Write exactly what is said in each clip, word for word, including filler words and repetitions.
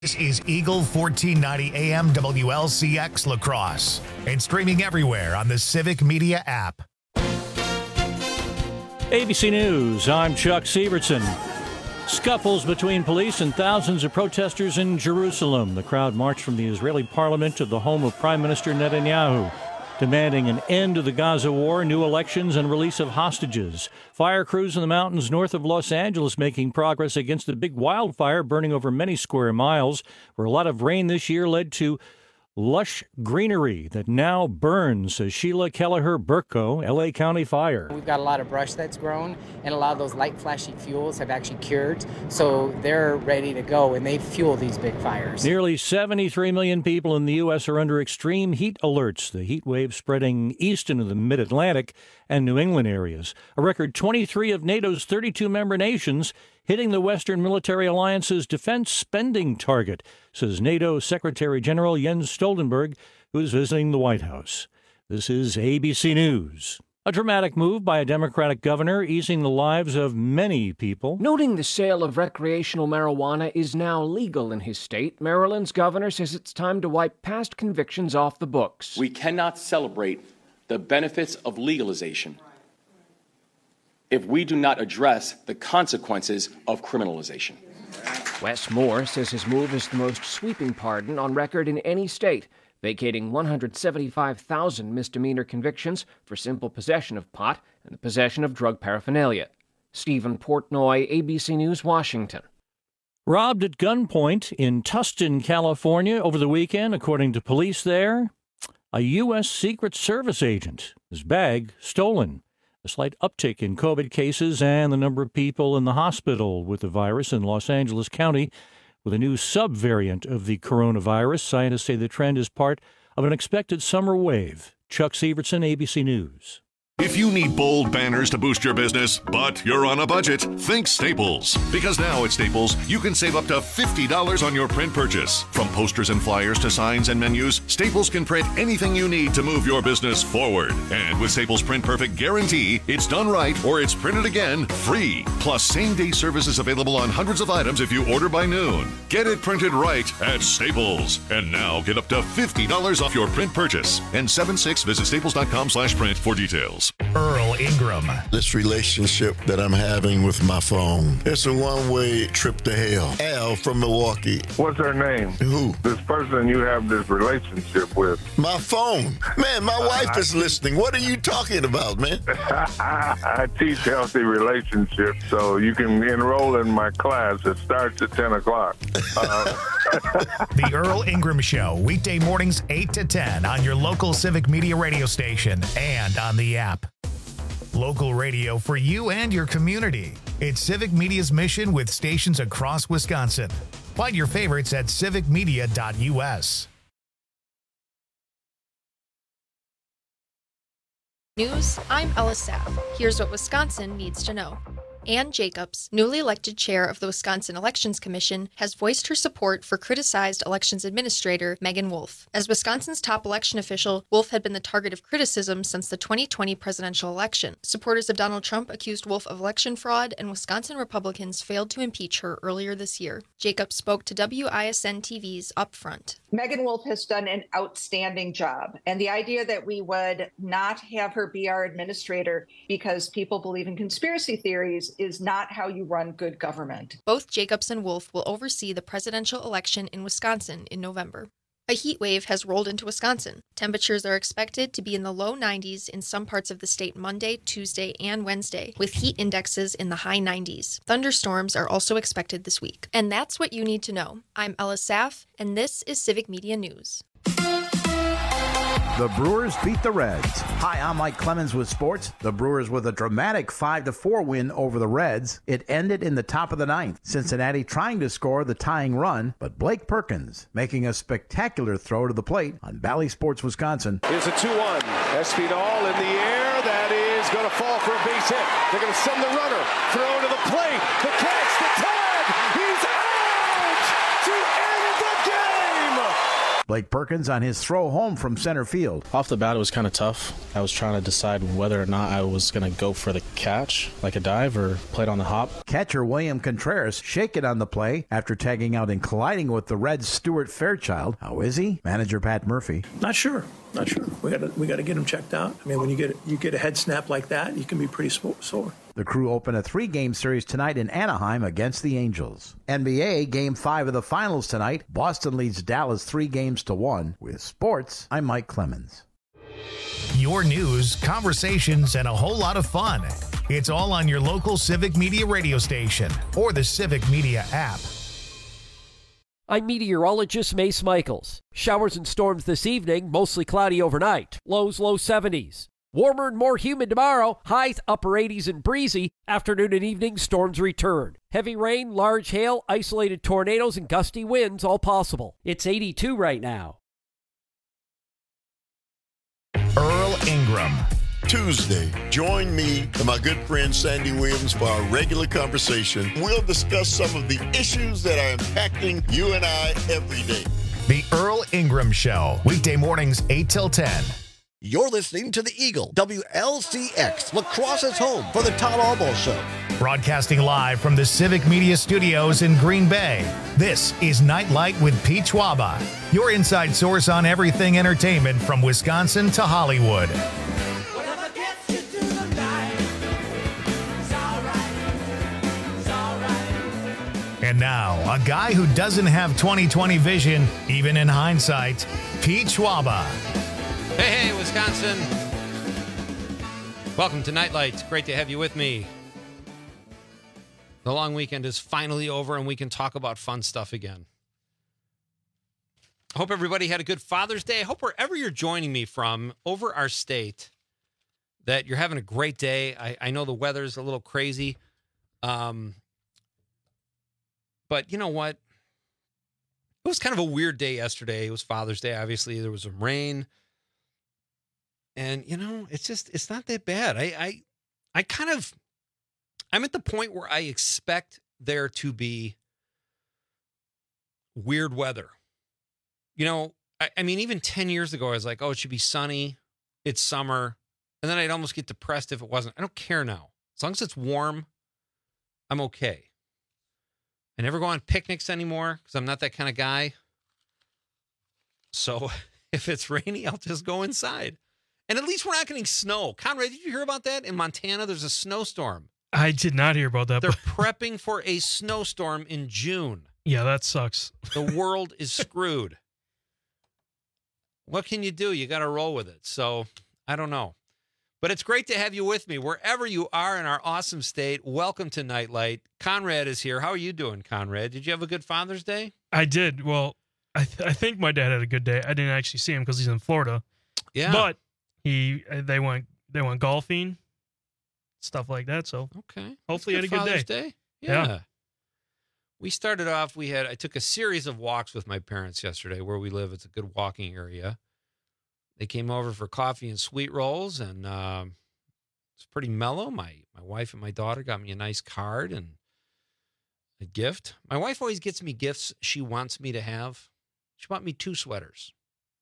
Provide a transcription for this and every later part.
This is Eagle fourteen ninety A M W L C X La Crosse and streaming everywhere on the Civic Media app. A B C News, I'm Chuck Sievertson. Scuffles between police and thousands of protesters in Jerusalem. The crowd marched from the Israeli parliament to the home of Prime Minister Netanyahu, demanding an end to the Gaza war, new elections, and release of hostages. Fire crews in the mountains north of Los Angeles making progress against a big wildfire burning over many square miles, where a lot of rain this year led to lush greenery that now burns, says Sheila Kelleher-Burko, L A County Fire. We've got a lot of brush that's grown, and a lot of those light flashy fuels have actually cured, so they're ready to go, and they fuel these big fires. Nearly seventy-three million people in the U S are under extreme heat alerts, the heat wave spreading east into the mid-Atlantic and New England areas. A record twenty-three of NATO's thirty-two member nations hitting the Western Military Alliance's defense spending target, says NATO Secretary General Jens Stoltenberg, who is visiting the White House. This is A B C News. A dramatic move by a Democratic governor easing the lives of many people. Noting the sale of recreational marijuana is now legal in his state, Maryland's governor says it's time to wipe past convictions off the books. We cannot celebrate the benefits of legalization if we do not address the consequences of criminalization. Wes Moore says his move is the most sweeping pardon on record in any state, vacating one hundred seventy-five thousand misdemeanor convictions for simple possession of pot and the possession of drug paraphernalia. Stephen Portnoy, A B C News, Washington. Robbed at gunpoint in Tustin, California over the weekend, according to police there. A U S Secret Service agent, his bag stolen. A slight uptick in COVID cases and the number of people in the hospital with the virus in Los Angeles County with a new subvariant of the coronavirus. Scientists say the trend is part of an expected summer wave. Chuck Sievertson, A B C News. If you need bold banners to boost your business, but you're on a budget, think Staples. Because now at Staples, you can save up to fifty dollars on your print purchase. From posters and flyers to signs and menus, Staples can print anything you need to move your business forward. And with Staples Print Perfect Guarantee, it's done right or it's printed again free. Plus, same-day service is available on hundreds of items if you order by noon. Get it printed right at Staples. And now get up to fifty dollars off your print purchase. And seven six, visit staples.com slash print for details. Earl Ingram. This relationship that I'm having with my phone, it's a one-way trip to hell. Al from Milwaukee. What's her name? Who? This person you have this relationship with. My phone. Man, my wife is listening. What are you talking about, man? I teach healthy relationships, so you can enroll in my class. It starts at ten o'clock. Uh, The Earl Ingram Show, weekday mornings eight to ten on your local Civic Media radio station and on the app. Local radio for you and your community. It's Civic Media's mission with stations across Wisconsin. Find your favorites at civic media dot U S. News, I'm Ella Saff. Here's what Wisconsin needs to know. Ann Jacobs, newly elected chair of the Wisconsin Elections Commission, has voiced her support for criticized elections administrator Megan Wolf. As Wisconsin's top election official, Wolf had been the target of criticism since the twenty twenty presidential election. Supporters of Donald Trump accused Wolf of election fraud, and Wisconsin Republicans failed to impeach her earlier this year. Jacobs spoke to W I S N T V's Upfront. Megan Wolf has done an outstanding job, and the idea that we would not have her be our administrator because people believe in conspiracy theories is not how you run good government. Both Jacobs and Wolf will oversee the presidential election in Wisconsin in November. A heat wave has rolled into Wisconsin. Temperatures are expected to be in the low nineties in some parts of the state Monday, Tuesday, and Wednesday, with heat indexes in the high nineties. Thunderstorms are also expected this week. And that's what you need to know. I'm Ella Saff, and this is Civic Media News. The Brewers beat the Reds. Hi, I'm Mike Clemens with sports. The Brewers with a dramatic five to four win over the Reds. It ended in the top of the ninth. Cincinnati trying to score the tying run, but Blake Perkins making a spectacular throw to the plate on Bally Sports, Wisconsin. Here's a two one. Espinal in the air. That is going to fall for a base hit. They're going to send the runner. Throw to the plate. The catch. The tag. He's out to end the game. Blake Perkins on his throw home from center field. Off the bat, it was kind of tough. I was trying to decide whether or not I was going to go for the catch, like a dive, or play it on the hop. Catcher William Contreras shaken on the play after tagging out and colliding with the Reds' Stuart Fairchild. How is he? Manager Pat Murphy. Not sure. Not sure. We got to we got to get him checked out. I mean, when you get you get a head snap like that, you can be pretty sore. The Crew open a three-game series tonight in Anaheim against the Angels. N B A Game five of the Finals tonight. Boston leads Dallas three games to one. With sports, I'm Mike Clemens. Your news, conversations, and a whole lot of fun. It's all on your local Civic Media radio station or the Civic Media app. I'm meteorologist Mace Michaels. Showers and storms this evening, mostly cloudy overnight. Lows low seventies. Warmer and more humid tomorrow, highs upper eighties and breezy. Afternoon and evening storms return. Heavy rain, large hail, isolated tornadoes, and gusty winds all possible. It's eighty-two right now. Earl Ingram. Tuesday, join me and my good friend Sandy Williams for our regular conversation. We'll discuss some of the issues that are impacting you and I every day. The Earl Ingram Show, weekday mornings eight till ten. You're listening to the Eagle, W L C X, Lacrosse's home for the Todd Albo Show. Broadcasting live from the Civic Media Studios in Green Bay, this is Nightlight with Pete Schwaba, your inside source on everything entertainment from Wisconsin to Hollywood. And now, a guy who doesn't have twenty twenty vision, even in hindsight, Pete Schwaba. Hey, hey, Wisconsin. Welcome to Nightlight. Great to have you with me. The long weekend is finally over, and we can talk about fun stuff again. I hope everybody had a good Father's Day. I hope wherever you're joining me from over our state that you're having a great day. I, I know the weather's a little crazy. Um... But you know what? It was kind of a weird day yesterday. It was Father's Day. Obviously, there was some rain. And, you know, it's just, it's not that bad. I, I, I kind of, I'm at the point where I expect there to be weird weather. You know, I, I mean, even ten years ago, I was like, oh, it should be sunny. It's summer. And then I'd almost get depressed if it wasn't. I don't care now. As long as it's warm, I'm okay. I never go on picnics anymore because I'm not that kind of guy. So if it's rainy, I'll just go inside. And at least we're not getting snow. Conrad, did you hear about that? In Montana, there's a snowstorm. I did not hear about that. They're prepping for a snowstorm in June. Yeah, that sucks. The world is screwed. What can you do? You got to roll with it. So I don't know. But it's great to have you with me wherever you are in our awesome state. Welcome to Nightlight. Conrad is here. How are you doing, Conrad? Did you have a good Father's Day? I did. Well, I th- I think my dad had a good day. I didn't actually see him because he's in Florida. Yeah. But he they went they went golfing, stuff like that. So okay, hopefully he had a good Father's day. day. Yeah. yeah. We started off. We had I took a series of walks with my parents yesterday. Where we live, it's a good walking area. They came over for coffee and sweet rolls, and um, it's pretty mellow. My my wife and my daughter got me a nice card and a gift. My wife always gets me gifts she wants me to have. She bought me two sweaters.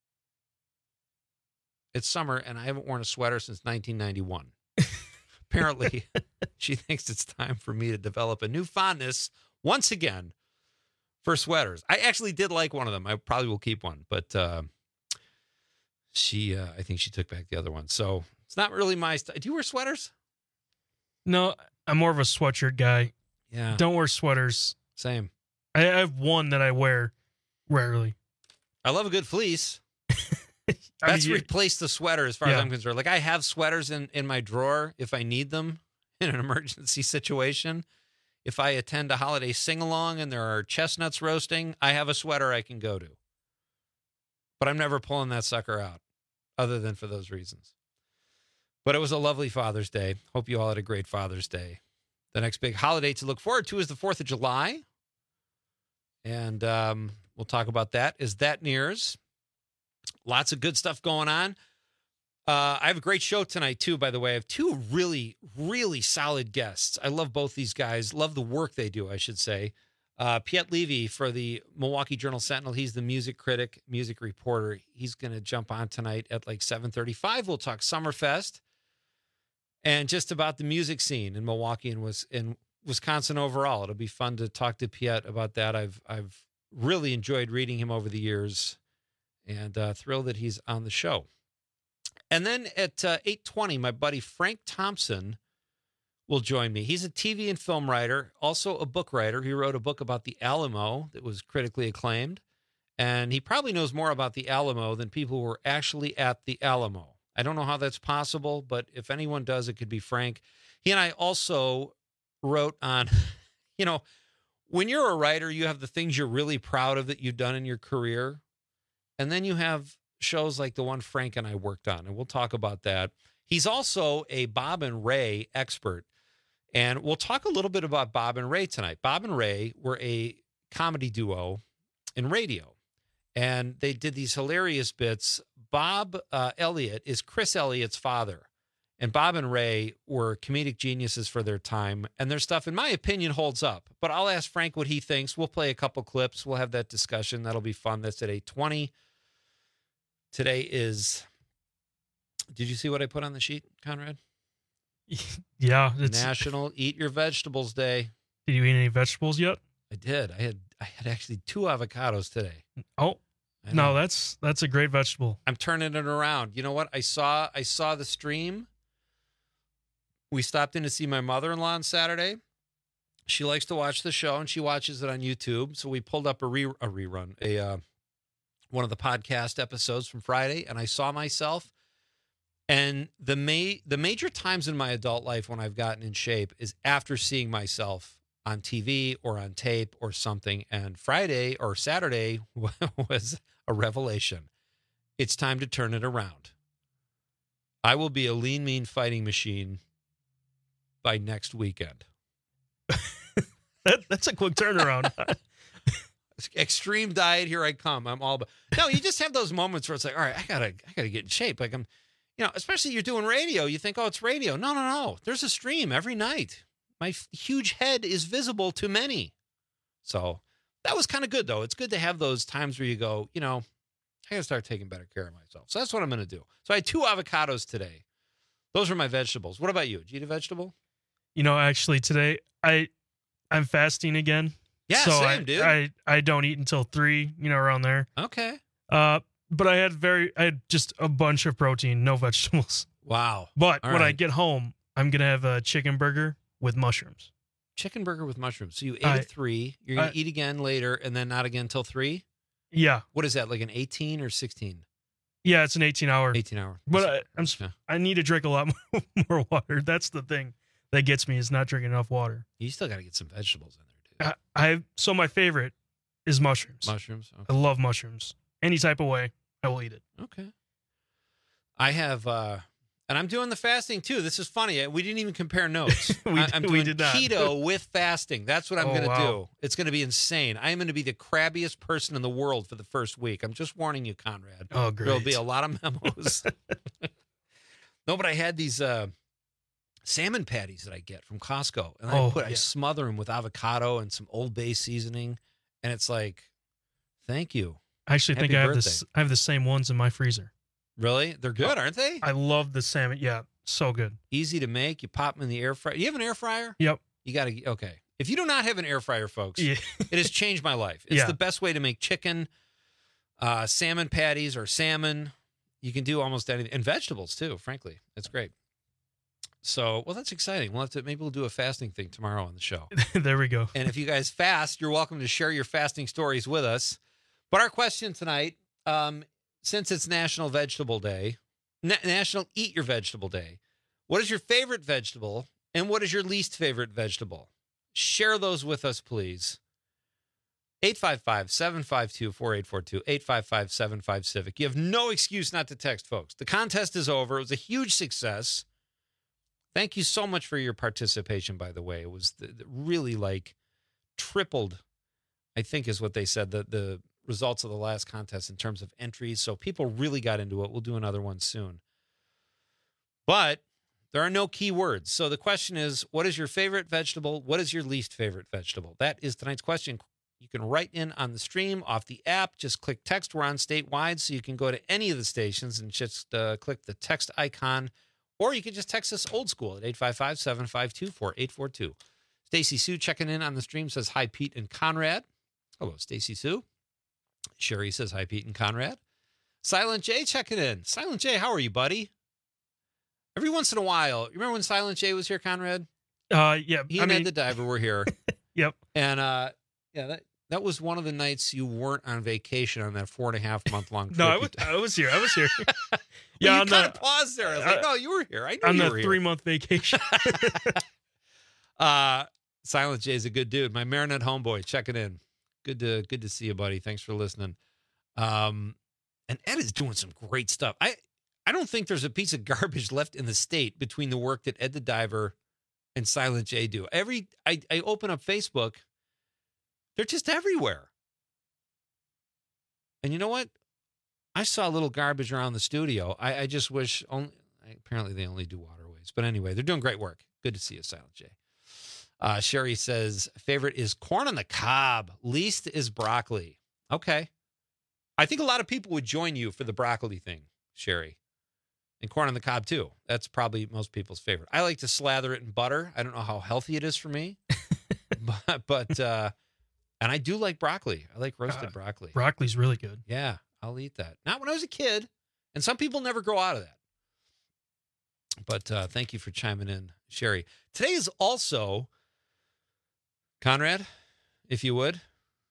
It's summer, and I haven't worn a sweater since nineteen ninety-one. Apparently, she thinks it's time for me to develop a new fondness once again for sweaters. I actually did like one of them. I probably will keep one, but uh, she, uh, I think she took back the other one. So it's not really my style. Do you wear sweaters? No, I'm more of a sweatshirt guy. Yeah. Don't wear sweaters. Same. I have one that I wear rarely. I love a good fleece. I That's mean, replaced the sweater as far yeah. as I'm concerned. Like, I have sweaters in, in my drawer if I need them in an emergency situation. If I attend a holiday sing-along and there are chestnuts roasting, I have a sweater I can go to. But I'm never pulling that sucker out other than for those reasons. But it was a lovely Father's Day. Hope you all had a great Father's Day. The next big holiday to look forward to is the fourth of July. And um, we'll talk about that as that nears. Lots of good stuff going on. Uh, I have a great show tonight, too, by the way. I have two really, really solid guests. I love both these guys. Love the work they do, I should say. Uh, Piet Levy for the Milwaukee Journal-Sentinel. He's the music critic, music reporter. He's going to jump on tonight at like seven thirty-five. We'll talk Summerfest and just about the music scene in Milwaukee and was in Wisconsin overall. It'll be fun to talk to Piet about that. I've I've really enjoyed reading him over the years, and uh, thrilled that he's on the show. And then at uh, eight twenty, my buddy Frank Thompson will join me. He's a T V and film writer, also a book writer. He wrote a book about the Alamo that was critically acclaimed, and he probably knows more about the Alamo than people who were actually at the Alamo. I don't know how that's possible, but if anyone does, it could be Frank. He and I also wrote on, you know, when you're a writer, you have the things you're really proud of that you've done in your career, and then you have shows like the one Frank and I worked on, and we'll talk about that. He's also a Bob and Ray expert. And we'll talk a little bit about Bob and Ray tonight. Bob and Ray were a comedy duo in radio, and they did these hilarious bits. Bob uh, Elliott is Chris Elliott's father, and Bob and Ray were comedic geniuses for their time, and their stuff, in my opinion, holds up. But I'll ask Frank what he thinks. We'll play a couple clips. We'll have that discussion. That'll be fun. That's at eight twenty. Today is, did you see what I put on the sheet, Conrad? Yeah, it's National Eat Your Vegetables Day. Did you eat any vegetables yet? I did. I had I had actually two avocados today. Oh, no, that's that's a great vegetable. I'm turning it around. You know what? I saw I saw the stream. We stopped in to see my mother-in-law on Saturday. She likes to watch the show, and she watches it on YouTube. So we pulled up a re a rerun, a uh, one of the podcast episodes from Friday, and I saw myself. And the ma- the major times in my adult life when I've gotten in shape is after seeing myself on T V or on tape or something. And Friday or Saturday was a revelation. It's time to turn it around. I will be a lean, mean fighting machine by next weekend. that, that's a quick turnaround. Extreme diet, here I come. I'm all about. No, you just have those moments where it's like, all right, I gotta, I gotta get in shape. Like I'm. You know, especially you're doing radio. You think, oh, it's radio. No, no, no. There's a stream every night. My f- huge head is visible to many. So that was kind of good, though. It's good to have those times where you go, you know, I got to start taking better care of myself. So that's what I'm going to do. So I had two avocados today. Those are my vegetables. What about you? Did you eat a vegetable? You know, actually today, I, I'm fasting again. Yeah, so same, I, dude. I, I don't eat until three, you know, around there. Okay. Uh, But I had very, I had just a bunch of protein, no vegetables. Wow. But All when right. I get home, I'm going to have a chicken burger with mushrooms. Chicken burger with mushrooms. So you ate I- at three. You're going I- to eat again later and then not again until three? Yeah. What is that, like an eighteen or sixteen? Yeah, it's an eighteen hour. eighteen hour. But I, I'm, Yeah. I need to drink a lot more, more water. That's the thing that gets me is not drinking enough water. You still got to get some vegetables in there, dude. I, I So my favorite is mushrooms. Mushrooms? Okay. I love mushrooms. Any type of way, I will eat it. Okay. I have, uh, and I'm doing the fasting too. This is funny. We didn't even compare notes. We I, did- I'm we doing did not. keto with fasting. That's what I'm Oh, going to wow. do. It's going to be insane. I am going to be the crabbiest person in the world for the first week. I'm just warning you, Conrad. Oh, great. There'll be a lot of memos. No, but I had these uh, salmon patties that I get from Costco, and I Oh, put I yeah. smother them with avocado and some Old Bay seasoning, and it's like, thank you. I actually Happy think I have birthday. this. I have the same ones in my freezer. Really? They're good, aren't they? I love the salmon. Yeah, so good. Easy to make. You pop them in the air fryer. You have an air fryer? Yep. You got to, okay. If you do not have an air fryer, folks, Yeah. it has changed my life. It's Yeah. the best way to make chicken, uh, salmon patties or salmon. You can do almost anything. And vegetables, too, frankly. It's great. So, well, that's exciting. We'll have to, maybe we'll do a fasting thing tomorrow on the show. There we go. And if you guys fast, you're welcome to share your fasting stories with us. But our question tonight, um, since it's National Vegetable Day, Na- National Eat Your Vegetable Day, what is your favorite vegetable and what is your least favorite vegetable? Share those with us, please. eight five five, seven five two, four eight four two, eight five five, seven five, CIVIC. You have no excuse not to text, folks. The contest is over. It was a huge success. Thank you so much for your participation, by the way. It was the, the really like tripled, I think is what they said, the, the results of the last contest in terms of entries. So people really got into it. We'll do another one soon. But there are no key words. So the question is, what is your favorite vegetable? What is your least favorite vegetable? That is tonight's question. You can write in on the stream off the app. Just click text. We're on statewide, so you can go to any of the stations and just uh, click the text icon, or you can just text us old school at eight five five, seven five two, four eight four two. Stacy Sue checking in on the stream says, hi, Pete and Conrad. Hello, Stacy Sue. Sherry says, hi, Pete and Conrad. Silent J checking in. Silent J, how are you, buddy? Every once in a while, you remember when Silent J was here, Conrad? Uh, yeah. He I and mean, Ed the Diver were here. Yep. And uh, yeah, that that was one of the nights you weren't on vacation on that four and a half month long trip. No, I was, I was here. I was here. Well, yeah, you on kind the, of paused there. I was like, uh, no, you were here. I knew on you the were here. three month vacation. uh, Silent J is a good dude. My Marinette homeboy checking in. Good to good to see you, buddy. Thanks for listening. Um, and Ed is doing some great stuff. I I don't think there's a piece of garbage left in the state between the work that Ed the Diver and Silent J do. Every I, I open up Facebook, they're just everywhere. And you know what? I saw a little garbage around the studio. I, I just wish only apparently they only do waterways. But anyway, they're doing great work. Good to see you, Silent J. Uh, Sherry says, favorite is corn on the cob. Least is broccoli. Okay. I think a lot of people would join you for the broccoli thing, Sherry. And corn on the cob, too. That's probably most people's favorite. I like to slather it in butter. I don't know how healthy it is for me. but, but uh, and I do like broccoli. I like roasted uh, broccoli. Broccoli's really good. Yeah, I'll eat that. Not when I was a kid. And some people never grow out of that. But uh, thank you for chiming in, Sherry. Today is also, Conrad, if you would.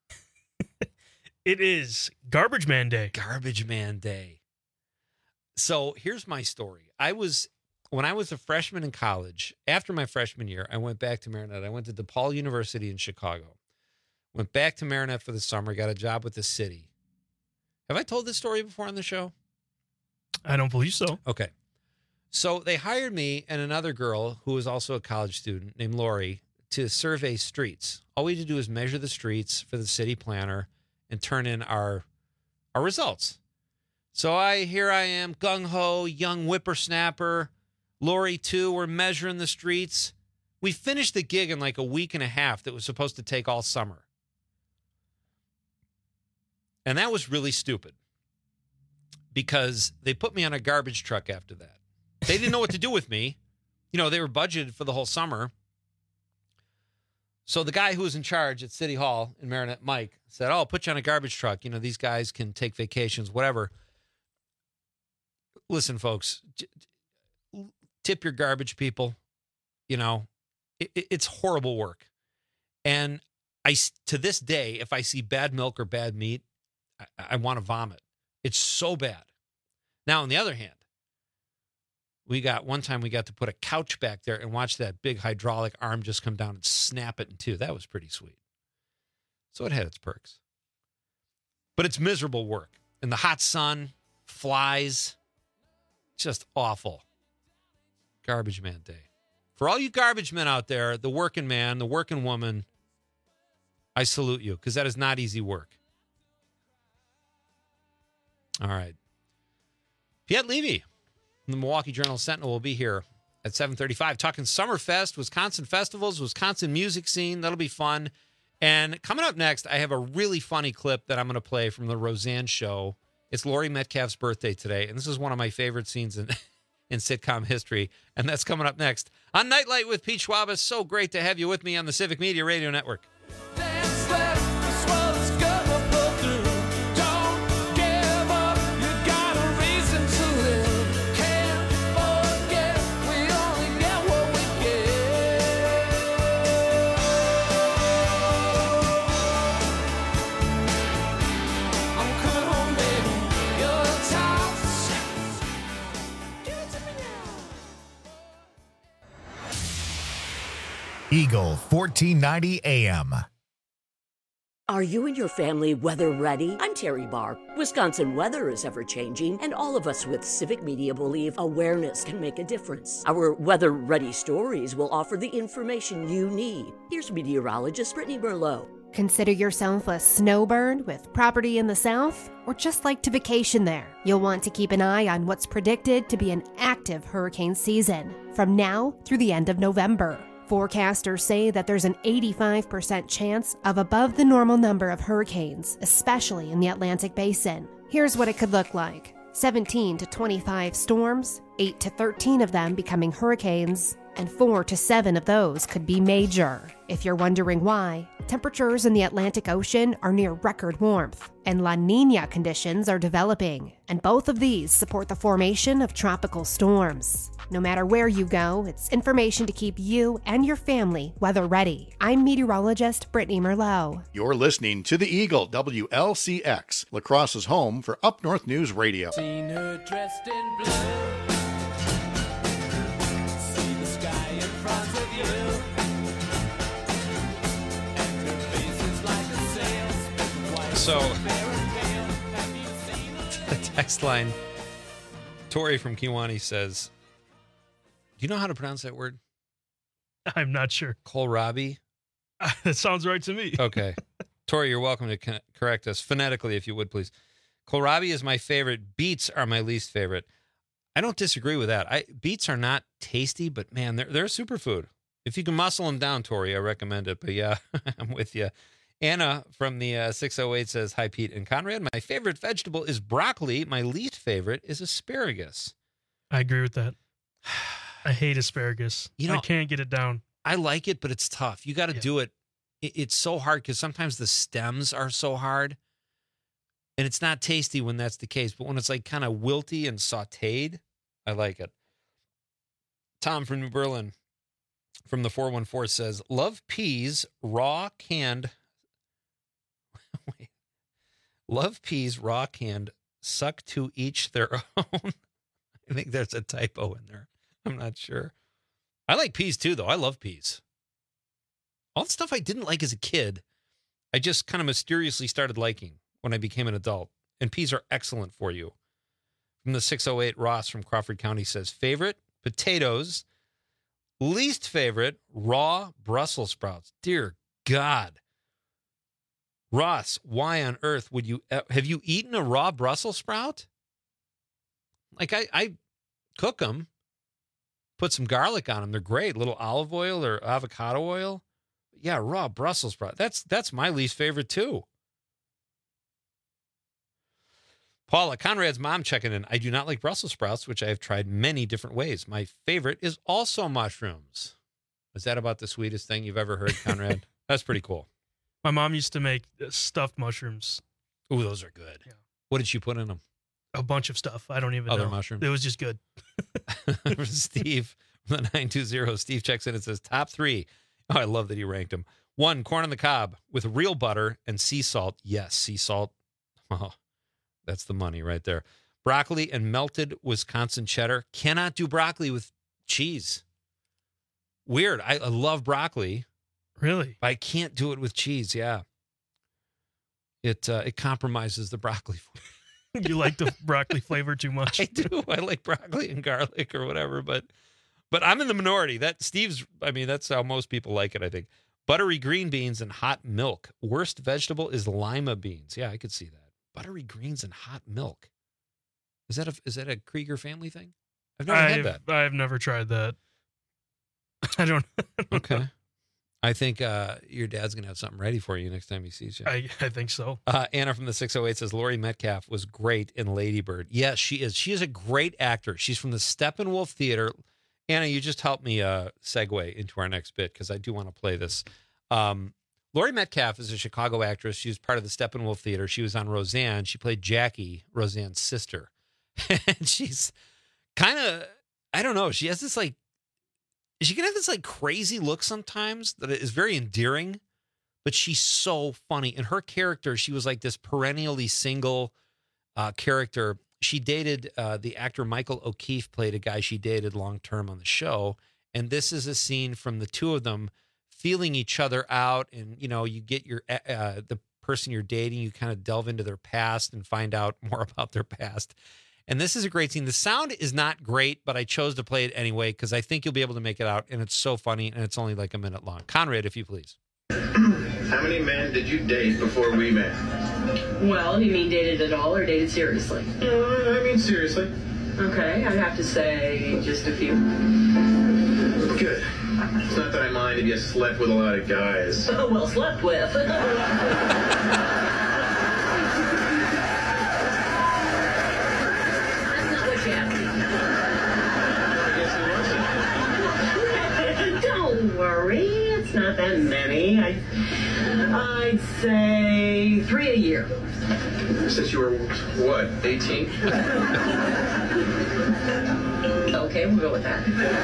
It is Garbage Man Day. Garbage Man Day. So here's my story. I was, when I was a freshman in college, after my freshman year, I went back to Marinette. I went to DePaul University in Chicago. Went back to Marinette for the summer, got a job with the city. Have I told this story before on the show? I don't believe so. Okay. So they hired me and another girl who was also a college student named Lori to survey streets. All we had to do is measure the streets for the city planner and turn in our our results. So I here I am, gung-ho, young whippersnapper. Lori, too, we're measuring the streets. We finished the gig in like a week and a half that was supposed to take all summer. And that was really stupid because they put me on a garbage truck after that. They didn't know what to do with me. You know, they were budgeted for the whole summer. So the guy who was in charge at City Hall in Marinette, Mike, said, oh, I'll put you on a garbage truck. You know, these guys can take vacations, whatever. Listen, folks, tip your garbage people. You know, it, it's horrible work. And I, to this day, if I see bad milk or bad meat, I, I want to vomit. It's so bad. Now, on the other hand, we got one time we got to put a couch back there and watch that big hydraulic arm just come down and snap it in two. That was pretty sweet. So it had its perks. But it's miserable work. In the hot sun, flies, just awful. Garbage Man Day. For all you garbage men out there, the working man, the working woman, I salute you because that is not easy work. All right. Piet Levy. The Milwaukee Journal Sentinel will be here at seven thirty-five talking Summerfest, Wisconsin festivals, Wisconsin music scene. That'll be fun. And coming up next, I have a really funny clip that I'm going to play from the Roseanne show. It's Laurie Metcalf's birthday today, and this is one of my favorite scenes in, in sitcom history, and that's coming up next on Nightlight with Pete Schwab. So great to have you with me on the Civic Media Radio Network. Eagle fourteen ninety A M. Are you and your family weather ready? I'm Terry Barr. Wisconsin weather is ever changing, and all of us with Civic Media believe awareness can make a difference. Our weather ready stories will offer the information you need. Here's meteorologist Brittany Merlot. Consider yourself a snowbird with property in the south, or just like to vacation there. You'll want to keep an eye on what's predicted to be an active hurricane season from now through the end of November. Forecasters say that there's an eighty-five percent chance of above the normal number of hurricanes, especially in the Atlantic Basin. Here's what it could look like. seventeen to twenty-five storms, eight to thirteen of them becoming hurricanes, and four to seven of those could be major. If you're wondering why, temperatures in the Atlantic Ocean are near record warmth, and La Niña conditions are developing, and both of these support the formation of tropical storms. No matter where you go, it's information to keep you and your family weather ready. I'm meteorologist Brittany Merlot. You're listening to the Eagle, W L C X, La Crosse's home for Up North News Radio. Seen her dressed in blue. See the sky in front of you. And her face is like a sail. So, the text line, Tori from Kiwani says, do you know how to pronounce that word? I'm not sure. Kohlrabi? That sounds right to me. Okay. Tori, you're welcome to co- correct us phonetically, if you would, please. Kohlrabi is my favorite. Beets are my least favorite. I don't disagree with that. I beets are not tasty, but man, they're, they're a superfood. If you can muscle them down, Tori, I recommend it. But yeah, I'm with you. Anna from the uh, six oh eight says, hi, Pete and Conrad. My favorite vegetable is broccoli. My least favorite is asparagus. I agree with that. I hate asparagus. You know, I can't get it down. I like it, but it's tough. You got to yeah. do it. it. It's so hard because sometimes the stems are so hard, and it's not tasty when that's the case. But when it's like kind of wilty and sautéed, I like it. Tom from New Berlin from the four one four says, love peas, raw canned. Wait. Love peas, raw canned, suck to each their own. I think there's a typo in there. I'm not sure. I like peas too, though. I love peas. All the stuff I didn't like as a kid, I just kind of mysteriously started liking when I became an adult. And peas are excellent for you. From the six oh eight, Ross from Crawford County says, favorite, potatoes. Least favorite, raw Brussels sprouts. Dear God. Ross, why on earth would you... Have you eaten a raw Brussels sprout? Like, I, I cook them. Put some garlic on them. They're great. A little olive oil or avocado oil. Yeah, raw Brussels sprout. That's that's my least favorite, too. Paula, Conrad's mom checking in. I do not like Brussels sprouts, which I have tried many different ways. My favorite is also mushrooms. Is that about the sweetest thing you've ever heard, Conrad? That's pretty cool. My mom used to make stuffed mushrooms. Ooh, those are good. Yeah. What did she put in them? A bunch of stuff. I don't even Other know. mushrooms. It was just good. Steve, the nine two zero, Steve checks in and says, top three. Oh, I love that he ranked them. One, corn on the cob with real butter and sea salt. Yes, sea salt. Oh, that's the money right there. Broccoli and melted Wisconsin cheddar. Cannot do broccoli with cheese. Weird. I, I love broccoli. Really? But I can't do it with cheese. Yeah. It, uh, it compromises the broccoli. You like the broccoli flavor too much? I do. I like broccoli and garlic or whatever, but but I'm in the minority. That Steve's, I mean, that's how most people like it, I think. Buttery green beans and hot milk. Worst vegetable is lima beans. Yeah, I could see that. Buttery greens and hot milk. Is that a is that a Krieger family thing? I've never I've, had that. I've never tried that. I don't, I don't Okay. know. I think uh, your dad's going to have something ready for you next time he sees you. I, I think so. Uh, Anna from the six oh eight says, Laurie Metcalf was great in Lady Bird. Yes, she is. She is a great actor. She's from the Steppenwolf Theater. Anna, you just helped me uh, segue into our next bit because I do want to play this. Um, Laurie Metcalf is a Chicago actress. She was part of the Steppenwolf Theater. She was on Roseanne. She played Jackie, Roseanne's sister. And she's kind of, I don't know, she has this like, she can have this like crazy look sometimes that is very endearing, but she's so funny. And her character, she was like this perennially single uh, character. She dated uh, the actor Michael O'Keefe, played a guy she dated long term on the show. And this is a scene from the two of them feeling each other out. And, you know, you get your uh, the person you're dating, you kind of delve into their past and find out more about their past. And this is a great scene. The sound is not great, but I chose to play it anyway because I think you'll be able to make it out. And it's so funny, and it's only like a minute long. Conrad, if you please. How many men did you date before we met? Well, you mean dated at all or dated seriously? Uh, I mean seriously. Okay, I'd have to say just a few. Good. It's not that I mind if you slept with a lot of guys. Well slept with. Don't worry, it's not that many. I, I'd say three a year. Since you were, what, eighteen? Okay, we'll go with that.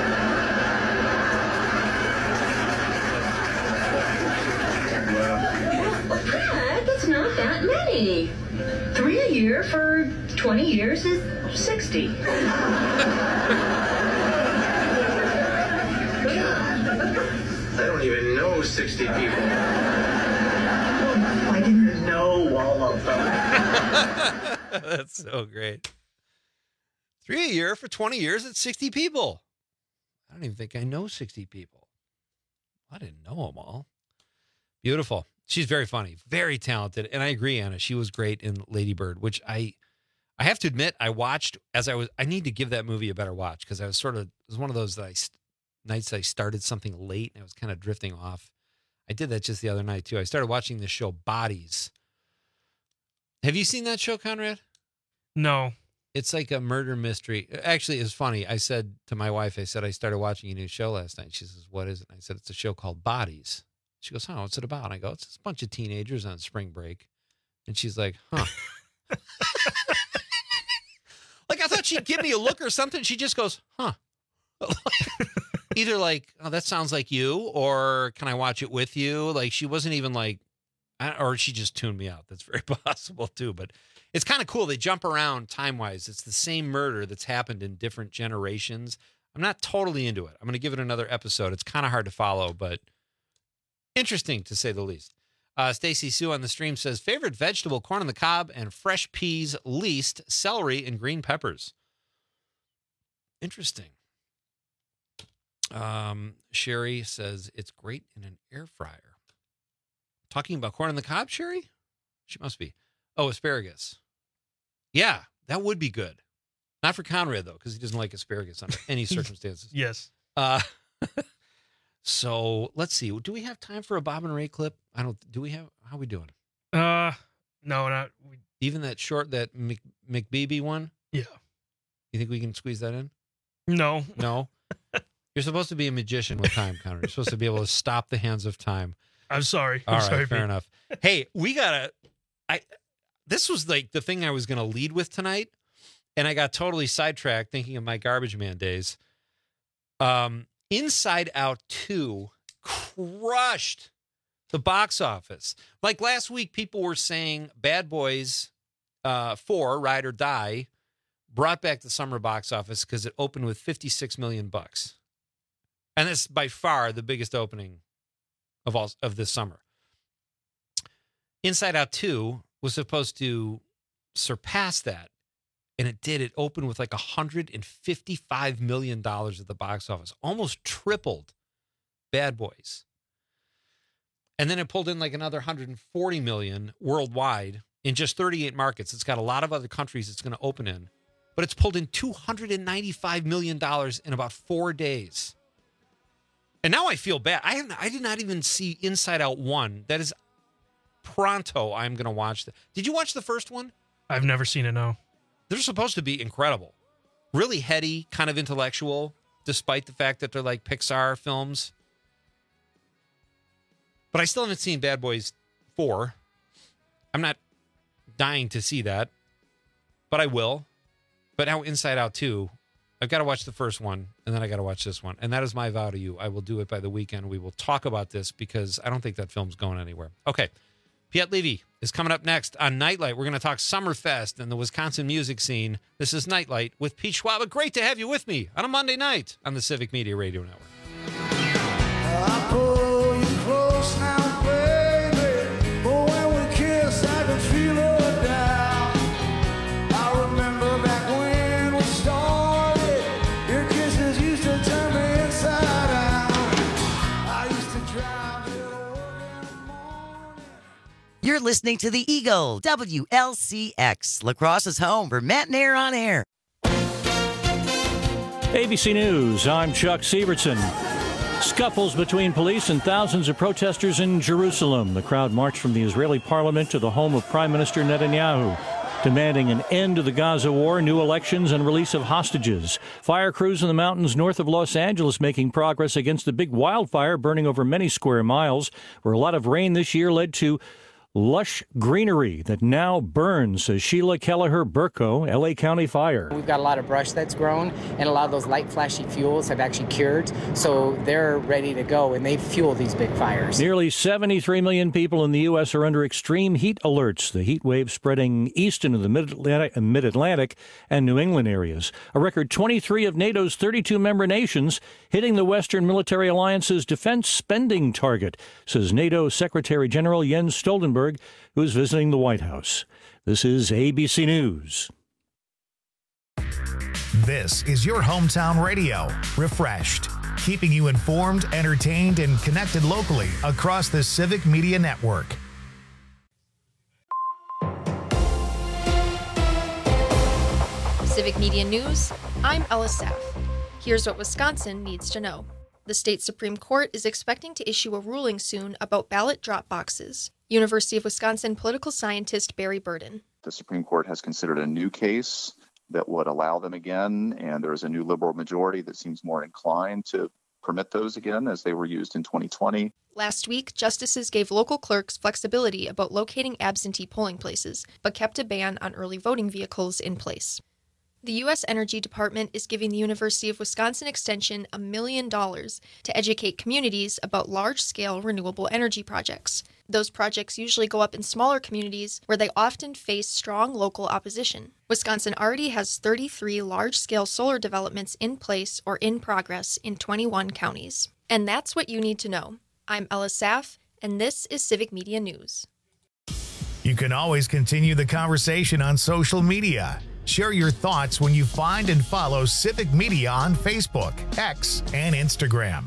Well, Fred, that's not that many. Three a year for twenty years is sixty. I don't even know sixty people. I didn't know all of them. That's so great. Three a year for twenty years at sixty people. I don't even think I know sixty people. I didn't know them all. Beautiful. She's very funny, very talented. And I agree, Anna. She was great in Lady Bird, which I I have to admit, I watched as I was, I need to give that movie a better watch because I was sort of, it was one of those that I, nights I started something late and I was kind of drifting off. I did that just the other night too. I started watching this show, Bodies. Have you seen that show, Conrad? No. It's like a murder mystery. Actually, it's funny. I said to my wife, I said, I started watching a new show last night. She says, what is it? And I said, it's a show called Bodies. She goes, oh, what's it about? And I go, it's a bunch of teenagers on spring break. And she's like, huh. Like, I thought she'd give me a look or something. She just goes, huh. Either like, oh, that sounds like you, or can I watch it with you? Like, she wasn't even like, or she just tuned me out. That's very possible too. But it's kind of cool. They jump around time-wise. It's the same murder that's happened in different generations. I'm not totally into it. I'm going to give it another episode. It's kind of hard to follow, but interesting to say the least. Uh, Stacy Sue on the stream says, favorite vegetable, corn on the cob and fresh peas, least celery and green peppers. Interesting. Um, Sherry says, it's great in an air fryer. Talking about corn on the cob, Sherry? She must be. Oh, asparagus. Yeah, that would be good. Not for Conrad, though, because he doesn't like asparagus under any circumstances. Yes. Uh, so let's see. Do we have time for a Bob and Ray clip? I don't. Do we have? How are we doing? Uh, no, not. We, Even that short, that Mc, McBeebe one? Yeah. You think we can squeeze that in? No. No? You're supposed to be a magician with time, Conrad. You're supposed to be able to stop the hands of time. I'm sorry. All I'm right, sorry, fair Pete. enough. Hey, we gotta. I. This was like the thing I was gonna lead with tonight, and I got totally sidetracked thinking of my Garbage Man days. Um, Inside Out two crushed the box office. Like last week, people were saying Bad Boys uh, four, Ride or Die, brought back the summer box office because it opened with fifty-six million bucks, and that's by far the biggest opening of all of this summer. Inside Out two was supposed to surpass that, and it did. It opened with like one hundred fifty-five million dollars at the box office, almost tripled Bad Boys. And then it pulled in like another one hundred forty million dollars worldwide in just thirty-eight markets. It's got a lot of other countries it's going to open in, but it's pulled in two hundred ninety-five million dollars in about four days. And now I feel bad. I have I did not even see Inside Out one. That is pronto. I'm going to watch that. Did you watch the first one? I've never seen it, no. They're supposed to be incredible. Really heady, kind of intellectual, despite the fact that they're like Pixar films. But I still haven't seen Bad Boys four. I'm not dying to see that, but I will. But now Inside Out two, I've got to watch the first one, and then I got to watch this one. And that is my vow to you. I will do it by the weekend. We will talk about this because I don't think that film's going anywhere. Okay. Piet Levy is coming up next on Nightlight. We're going to talk Summerfest and the Wisconsin music scene. This is Nightlight with Pete Schwab. Great to have you with me on a Monday night on the Civic Media Radio Network. I pull you close now, baby. But when we kiss, I can feel her down. I remember back when we started. Your kisses used to turn me inside out. I used to drive you to work in the morning. You're listening to The Eagle, W L C X, La Crosse's home for Matt and Air on Air. A B C News, I'm Chuck Sievertson. Scuffles between police and thousands of protesters in Jerusalem. The crowd marched from the Israeli parliament to the home of Prime Minister Netanyahu, demanding an end to the Gaza war, new elections, and release of hostages. Fire crews in the mountains north of Los Angeles making progress against the big wildfire burning over many square miles, where a lot of rain this year led to lush greenery that now burns, says Sheila Kelleher-Burko, L A County Fire. We've got a lot of brush that's grown, and a lot of those light flashy fuels have actually cured, so they're ready to go, and they fuel these big fires. Nearly seventy-three million people in the U S are under extreme heat alerts, the heat wave spreading east into the Mid-Atlantic, Mid-Atlantic and New England areas. A record twenty-three of NATO's thirty-two member nations hitting the Western Military Alliance's defense spending target, says NATO Secretary General Jens Stoltenberg, who's visiting the White House. This is A B C News. This is your hometown radio, refreshed, keeping you informed, entertained, and connected locally across the Civic Media Network. Civic Media News, I'm Ella Saff. Here's what Wisconsin needs to know. The state Supreme Court is expecting to issue a ruling soon about ballot drop boxes. University of Wisconsin political scientist Barry Burden. The Supreme Court has considered a new case that would allow them again, and there is a new liberal majority that seems more inclined to permit those again as they were used in twenty twenty. Last week, justices gave local clerks flexibility about locating absentee polling places, but kept a ban on early voting vehicles in place. The U S Energy Department is giving the University of Wisconsin Extension a million dollars to educate communities about large-scale renewable energy projects. Those projects usually go up in smaller communities where they often face strong local opposition. Wisconsin already has thirty-three large-scale solar developments in place or in progress in twenty-one counties. And that's what you need to know. I'm Ella Saff, and this is Civic Media News. You can always continue the conversation on social media. Share your thoughts when you find and follow Civic Media on Facebook, X, and Instagram.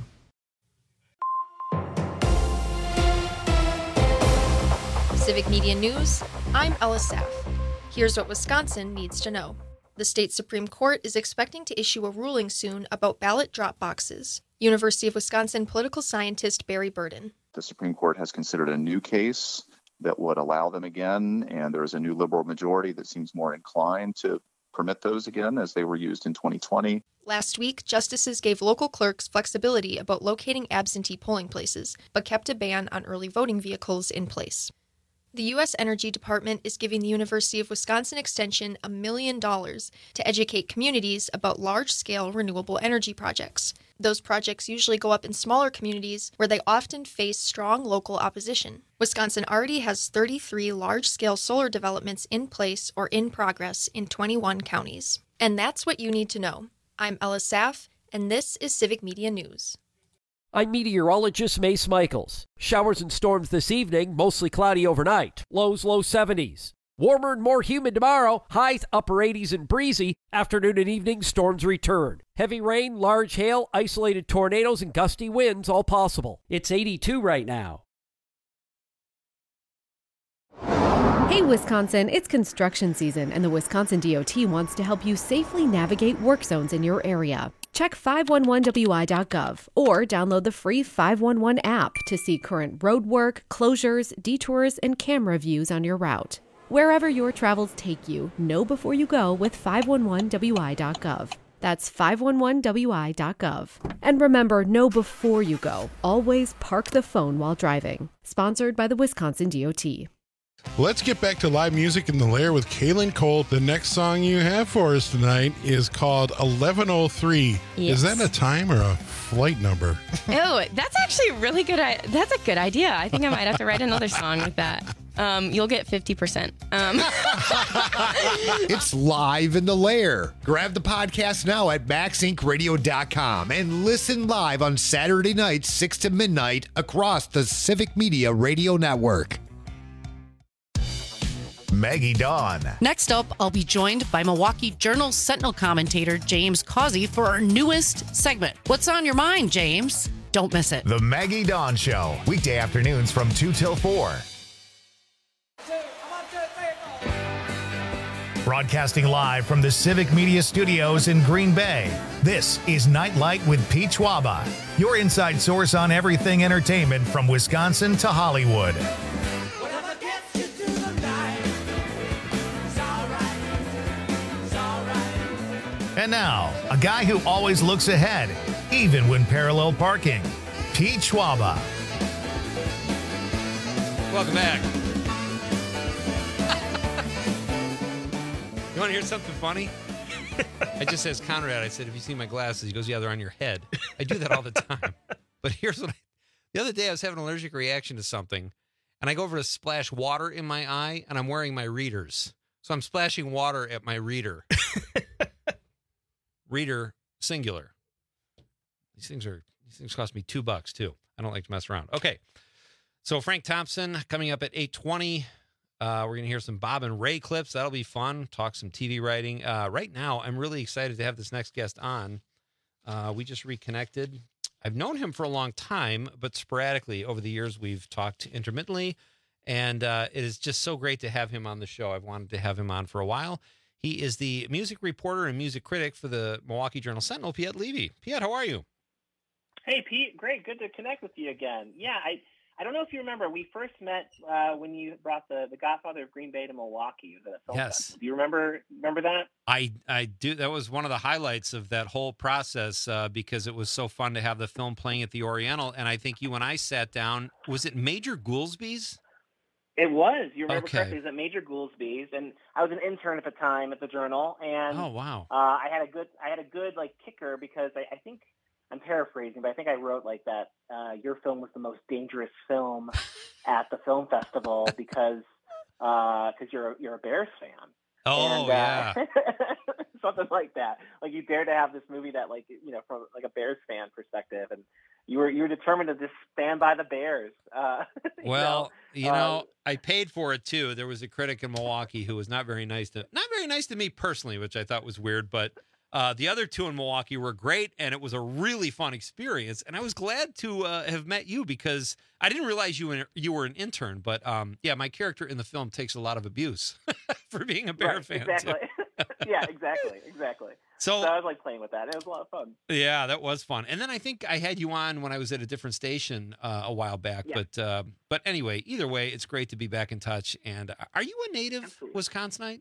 Civic Media News, I'm Ella Saff. Here's what Wisconsin needs to know. The state Supreme Court is expecting to issue a ruling soon about ballot drop boxes. University of Wisconsin political scientist Barry Burden. The Supreme Court has considered a new case that would allow them again, and there is a new liberal majority that seems more inclined to permit those again as they were used in twenty twenty. Last week, justices gave local clerks flexibility about locating absentee polling places, but kept a ban on early voting vehicles in place. The U S Energy Department is giving the University of Wisconsin Extension a million dollars to educate communities about large-scale renewable energy projects. Those projects usually go up in smaller communities where they often face strong local opposition. Wisconsin already has thirty-three large-scale solar developments in place or in progress in twenty-one counties. And that's what you need to know. I'm Ella Saff, and this is Civic Media News. I'm meteorologist Mace Michaels. Showers and storms this evening, mostly cloudy overnight. Lows low seventies. Warmer and more humid tomorrow, highs upper eighties and breezy. Afternoon and evening storms return. Heavy rain, large hail, isolated tornadoes, and gusty winds all possible. It's eighty-two right now. Hey Wisconsin, it's construction season and the Wisconsin D O T wants to help you safely navigate work zones in your area. Check five one one W I dot gov or download the free five one one app to see current road work, closures, detours, and camera views on your route. Wherever your travels take you, know before you go with five one one W I dot gov. That's five one one W I dot gov. And remember, know before you go. Always park the phone while driving. Sponsored by the Wisconsin D O T. Let's get back to live music in the Lair with Kaylin Colt. The next song you have for us tonight is called eleven oh three. Yes. Is that a time or a flight number? Oh, that's actually a really good. That's a good idea. I think I might have to write another song with that. Um, you'll get fifty percent. Um. It's live in the Lair. Grab the podcast now at max inc radio dot com and listen live on Saturday nights, six to midnight, across the Civic Media Radio Network. Maggie Dawn. Next up, I'll be joined by Milwaukee Journal Sentinel commentator James Causey for our newest segment. What's on your mind, James? Don't miss it. The Maggie Dawn Show, weekday afternoons from two till four. Broadcasting live from the Civic Media Studios in Green Bay, this is Nightlight with Pete Schwaba, your inside source on everything entertainment from Wisconsin to Hollywood. And now, a guy who always looks ahead, even when parallel parking, Pete Schwaba. Welcome back. You want to hear something funny? I just asked Conrad, I said, "Have you seen my glasses?" He goes, "Yeah, they're on your head." I do that all the time. But here's what I, the other day I was having an allergic reaction to something, and I go over to splash water in my eye, and I'm wearing my readers. So I'm splashing water at my reader. Reader, singular. These things are, these things cost me two bucks, too. I don't like to mess around. Okay. So Frank Thompson coming up at eight twenty. Uh, we're going to hear some Bob and Ray clips. That'll be fun. Talk some T V writing. Uh, right now, I'm really excited to have this next guest on. Uh, we just reconnected. I've known him for a long time, but sporadically over the years, we've talked intermittently. And uh, it is just so great to have him on the show. I've wanted to have him on for a while. He is the music reporter and music critic for the Milwaukee Journal-Sentinel, Piet Levy. Piet, how are you? Hey, Pete. Great. Good to connect with you again. Yeah, I I don't know if you remember, we first met uh, when you brought the, the Godfather of Green Bay to Milwaukee. It was at a film Yes. festival. Do you remember remember that? I, I do. That was one of the highlights of that whole process uh, because it was so fun to have the film playing at the Oriental. And I think you and I sat down. Was it Major Goolsby's? It was. You remember Okay. correctly. It was at Major Goolsby's, and I was an intern at the time at the Journal. And Oh, wow. uh, I had a good I had a good like kicker because I, I think I'm paraphrasing, but I think I wrote like that. Uh, your film was the most dangerous film at the film festival because because you're a, you're a Bears fan. Oh, and, yeah. uh, something like that. Like you dare to have this movie that, like, you know, from like a Bears fan perspective, and you were you were determined to just stand by the Bears. Uh, you Well, know? you know, Um, I paid for it too. There was a critic in Milwaukee who was not very nice to not very nice to me personally, which I thought was weird, but uh, the other two in Milwaukee were great, and it was a really fun experience. And I was glad to uh, have met you because I didn't realize you were, you were an intern. But um, yeah, my character in the film takes a lot of abuse for being a Bear right, fan. exactly. Too. yeah, exactly, exactly. So- so I was like playing with that. It was a lot of fun. Yeah, that was fun. And then I think I had you on when I was at a different station uh, a while back. Yeah. But uh, but anyway, either way, it's great to be back in touch. And are you a native Wisconsinite?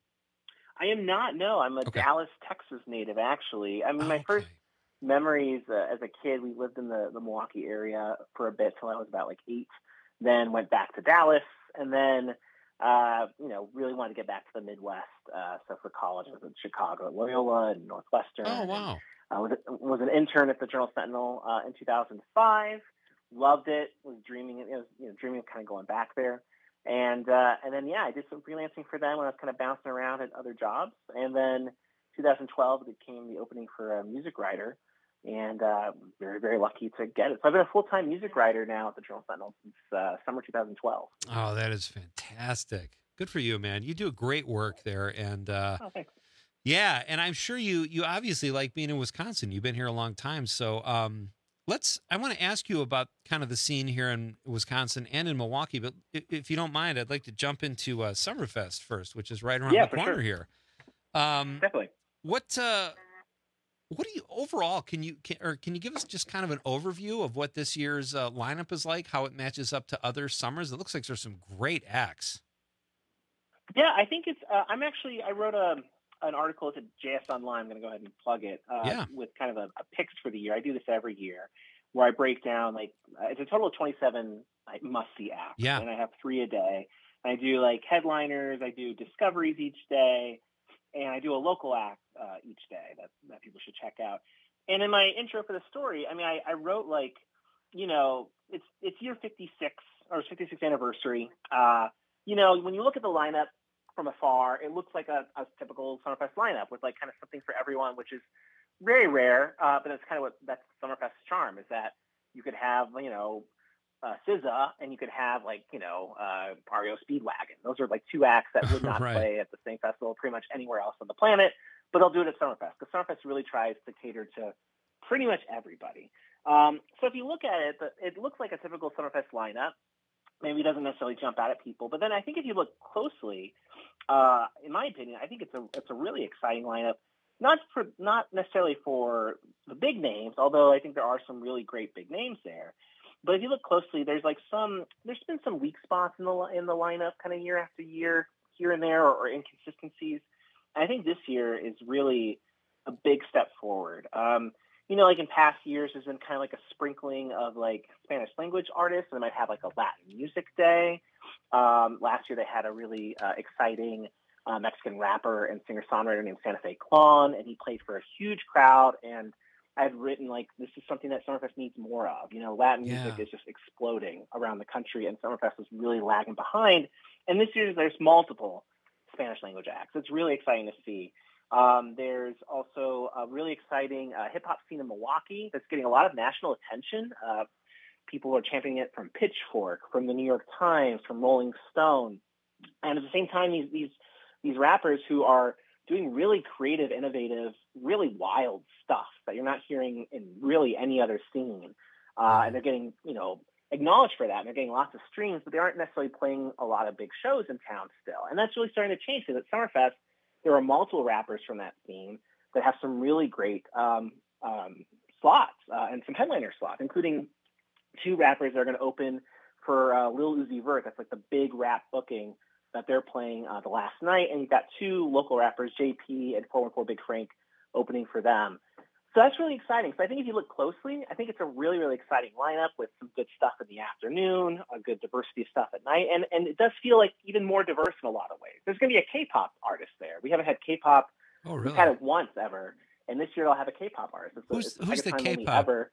I am not. No, I'm a Okay. Dallas, Texas native. Actually, I mean, my first memories uh, as a kid, we lived in the, the Milwaukee area for a bit till I was about like eight. Then went back to Dallas, and then uh, you know really wanted to get back to the Midwest. Uh, so for college, I was in Chicago, at Loyola, and Northwestern. Oh, wow. I was was an intern at the Journal Sentinel uh, in two thousand five. Loved it. Was dreaming. It was you know dreaming of kind of going back there. And uh, and then, yeah, I did some freelancing for them when I was kind of bouncing around at other jobs. And then twenty twelve became the opening for a music writer. And uh, very, very lucky to get it. So I've been a full-time music writer now at the Journal Sentinel since uh, summer two thousand twelve. Oh, that is fantastic. Good for you, man. You do great work there. And uh, Oh, thanks. yeah, and I'm sure you you obviously like being in Wisconsin. You've been here a long time. So um, let's, I want to ask you about kind of the scene here in Wisconsin and in Milwaukee. But if, if you don't mind, I'd like to jump into uh, Summerfest first, which is right around Yeah, the for corner sure. here. Um, Definitely. What uh, what do you overall? Can you can, or can you give us just kind of an overview of what this year's uh, lineup is like? How it matches up to other summers? It looks like there's some great acts. Yeah, I think it's. Uh, I'm actually. I wrote a an article at J S Online. I'm going to go ahead and plug it. Uh, Yeah. With kind of a, a picks for the year. I do this every year, where I break down like uh, it's a total of twenty-seven like, must see acts. Yeah. And I have three a day. And I do like headliners. I do discoveries each day, and I do a local act uh, each day that that people should check out. And in my intro for the story, I mean, I, I wrote like, you know, it's it's year fifty-six or fifty-sixth anniversary. Uh, you know, when you look at the lineup from afar, it looks like a, a typical Summerfest lineup with like kind of something for everyone, which is very rare. Uh, but that's kind of what that's Summerfest's charm is that you could have, you know, uh, S Z A and you could have like, you know, uh, R E O Speedwagon. Those are like two acts that would not Right. play at the same festival pretty much anywhere else on the planet, but they'll do it at Summerfest because Summerfest really tries to cater to pretty much everybody. Um, so if you look at it, the, it looks like a typical Summerfest lineup. maybe doesn't necessarily jump out at people. But then I think if you look closely, uh, in my opinion, I think it's a it's a really exciting lineup. Not for not necessarily for the big names, although I think there are some really great big names there. But if you look closely, there's like some there's been some weak spots in the in the lineup, kind of year after year, here and there, or, or inconsistencies. And I think this year is really a big step forward. Um, you know, like in past years, there's been kind of like a sprinkling of like Spanish language artists, and they might have like a Latin music day. Um, last year, they had a really uh, exciting uh, Mexican rapper and singer-songwriter named Santa Fe Clon, and he played for a huge crowd. And I had written like, this is something that Summerfest needs more of. You know, Latin music Yeah. is just exploding around the country, and Summerfest is really lagging behind. And this year, there's multiple Spanish language acts. It's really exciting to see. Um, there's also a really exciting uh, hip-hop scene in Milwaukee that's getting a lot of national attention. Uh, people are championing it from Pitchfork, from the New York Times, from Rolling Stone. And at the same time, these these these rappers who are doing really creative, innovative, really wild stuff that you're not hearing in really any other scene. Uh, and they're getting, you know, acknowledged for that. And they're getting lots of streams, but they aren't necessarily playing a lot of big shows in town still. And that's really starting to change. Because at Summerfest, there are multiple rappers from that scene that have some really great um, um, slots uh, and some headliner slots, including two rappers that are going to open for uh, Lil Uzi Vert. That's like the big rap booking that they're playing uh, the last night. And you've got two local rappers, J P and four one four Big Frank, opening for them. So that's really exciting. So I think if you look closely, I think it's a really, really exciting lineup with some good stuff in the afternoon, a good diversity of stuff at night. And and it does feel like even more diverse in a lot of ways. There's going to be a K-pop artist there. We haven't had K-pop. Oh, We've really? had it once ever. And this year I'll have a K-pop artist. It's, Who's- it's the who's second the time only K-pop? ever.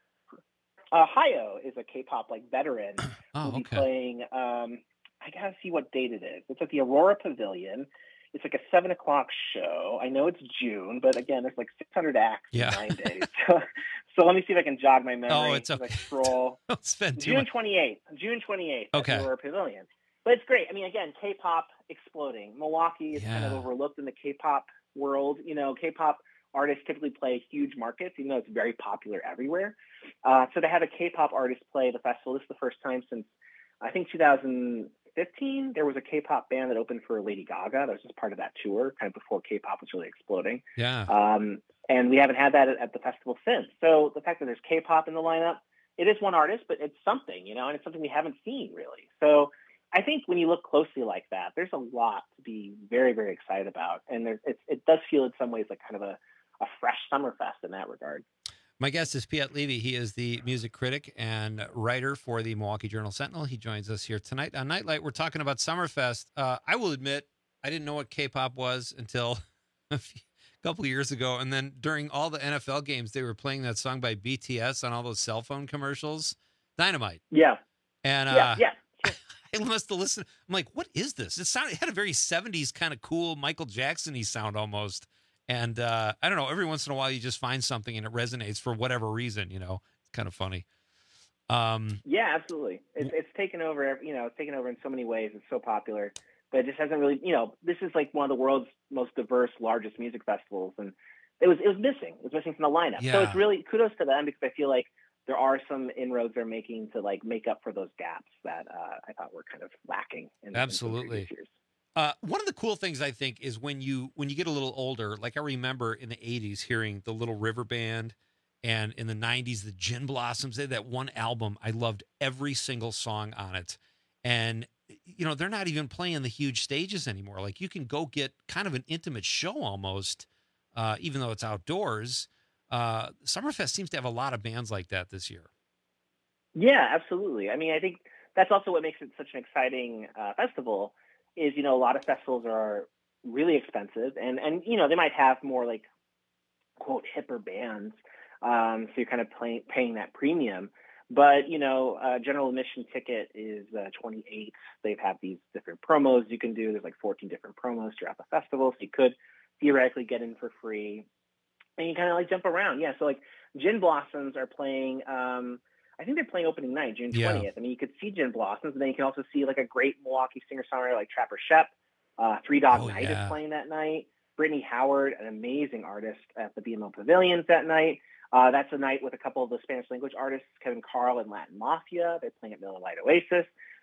Uh, Hayo is a K-pop like veteran. Oh, We'll be okay. playing, um, I got to see what date it is. It's at the Aurora Pavilion. It's like a seven o'clock show. I know it's June, but again, there's like six hundred acts Yeah. in nine days. So, so let me see if I can jog my memory. Oh, it's as I okay. scroll. Don't spend too June much. twenty-eighth. June twenty-eighth. Okay. At the Aurora Pavilion. But it's great. I mean, again, K-pop exploding. Milwaukee is kind of Yeah. overlooked in the K-pop world. You know, K-pop artists typically play huge markets, even though it's very popular everywhere. Uh, so to have a K-pop artist play the festival, this is the first time since, I think, two thousand fifteen, there was a K-pop band that opened for Lady Gaga. That was just part of that tour, kind of before K-pop was really exploding. Yeah. Um, and we haven't had that at, at the festival since. So the fact that there's K-pop in the lineup, it is one artist, but it's something, you know, and it's something we haven't seen really. So I think when you look closely like that, there's a lot to be very, very excited about. And there, it, it does feel in some ways like kind of a, a fresh Summerfest in that regard. My guest is Piet Levy. He is the music critic and writer for the Milwaukee Journal Sentinel. He joins us here tonight on Nightlight. We're talking about Summerfest. Uh, I will admit, I didn't know what K-pop was until a few, couple of years ago. And then during all the N F L games, they were playing that song by B T S on all those cell phone commercials. Dynamite. Yeah. And uh, Yeah, yeah. I must have listened. I'm like, what is this? It sounded, it had a very seventies kind of cool Michael Jackson-y sound almost. And uh, I don't know, every once in a while you just find something and it resonates for whatever reason, you know. It's kind of funny. Um, Yeah, absolutely. It's it's taken over. ev- You know, it's taken over in so many ways. It's so popular, but it just hasn't really. You know, this is like one of the world's most diverse, largest music festivals, and it was it was missing. It was missing from the lineup. So Yeah. it's really kudos to them because I feel like there are some inroads they're making to like make up for those gaps that uh, I thought were kind of lacking. In, Absolutely. In some previous years. Uh, one of the cool things I think is when you when you get a little older, like I remember in the eighties hearing the Little River Band, and in the nineties the Gin Blossoms. They had that one album. I loved every single song on it. And you know, they're not even playing the huge stages anymore. Like you can go get kind of an intimate show almost, uh, even though it's outdoors. Uh, Summerfest seems to have a lot of bands like that this year. Yeah, absolutely. I mean, I think that's also what makes it such an exciting uh, festival. Is, you know, a lot of festivals are really expensive and, and, you know, they might have more like, quote, hipper bands. Um, so you're kind of paying, paying that premium. But, you know, uh, general admission ticket is uh, twenty-eight. They've had these different promos you can do. There's like fourteen different promos throughout the festival. So you could theoretically get in for free. And you kind of like jump around. Yeah, so like Gin Blossoms are playing um, – I think they're playing opening night, June twentieth. Yeah. I mean, you could see Gin Blossoms, and then you can also see like a great Milwaukee singer-songwriter like Trapper Shep. Uh, Three Dog Oh, Night yeah. is playing that night. Brittany Howard, an amazing artist at the B M O Pavilions that night. Uh, that's a night with a couple of the Spanish language artists, Kevin Carl and Latin Mafia. They're playing at Miller Lite Oasis.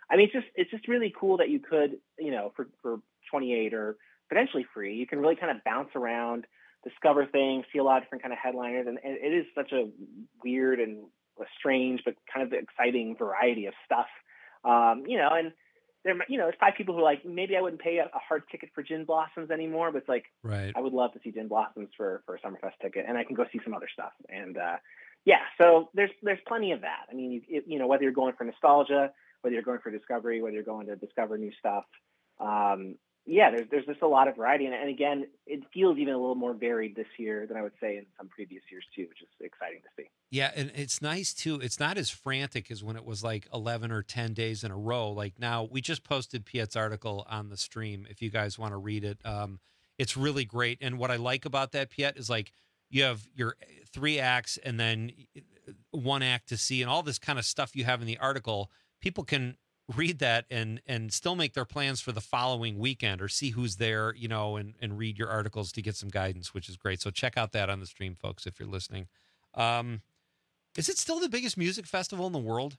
I mean, it's just it's just really cool that you could, you know, for, for twenty-eight or potentially free, you can really kind of bounce around, discover things, see a lot of different kind of headliners. And, and it is such a weird and a strange, but kind of exciting variety of stuff. Um, you know, and there, you know, there's probably people who are like, maybe I wouldn't pay a, a hard ticket for Gin Blossoms anymore, but it's like, right. I would love to see Gin Blossoms for, for a Summerfest ticket, and I can go see some other stuff. And uh, yeah, so there's, there's plenty of that. I mean, you, it, you know, whether you're going for nostalgia, whether you're going for discovery, whether you're going to discover new stuff. Um, yeah, there's, there's just a lot of variety. And, and again, it feels even a little more varied this year than I would say in some previous years too, which is exciting to see. Yeah, and it's nice too. It's not as frantic as when it was like eleven or ten days in a row. Like now, we just posted Piet's article on the stream. If you guys want to read it, um, it's really great. And what I like about that, Piet, is like you have your three acts and then one act to see, and all this kind of stuff you have in the article. People can read that and and still make their plans for the following weekend or see who's there, you know, and, and read your articles to get some guidance, which is great. So check out that on the stream, folks, if you're listening. Um, is it still the biggest music festival in the world?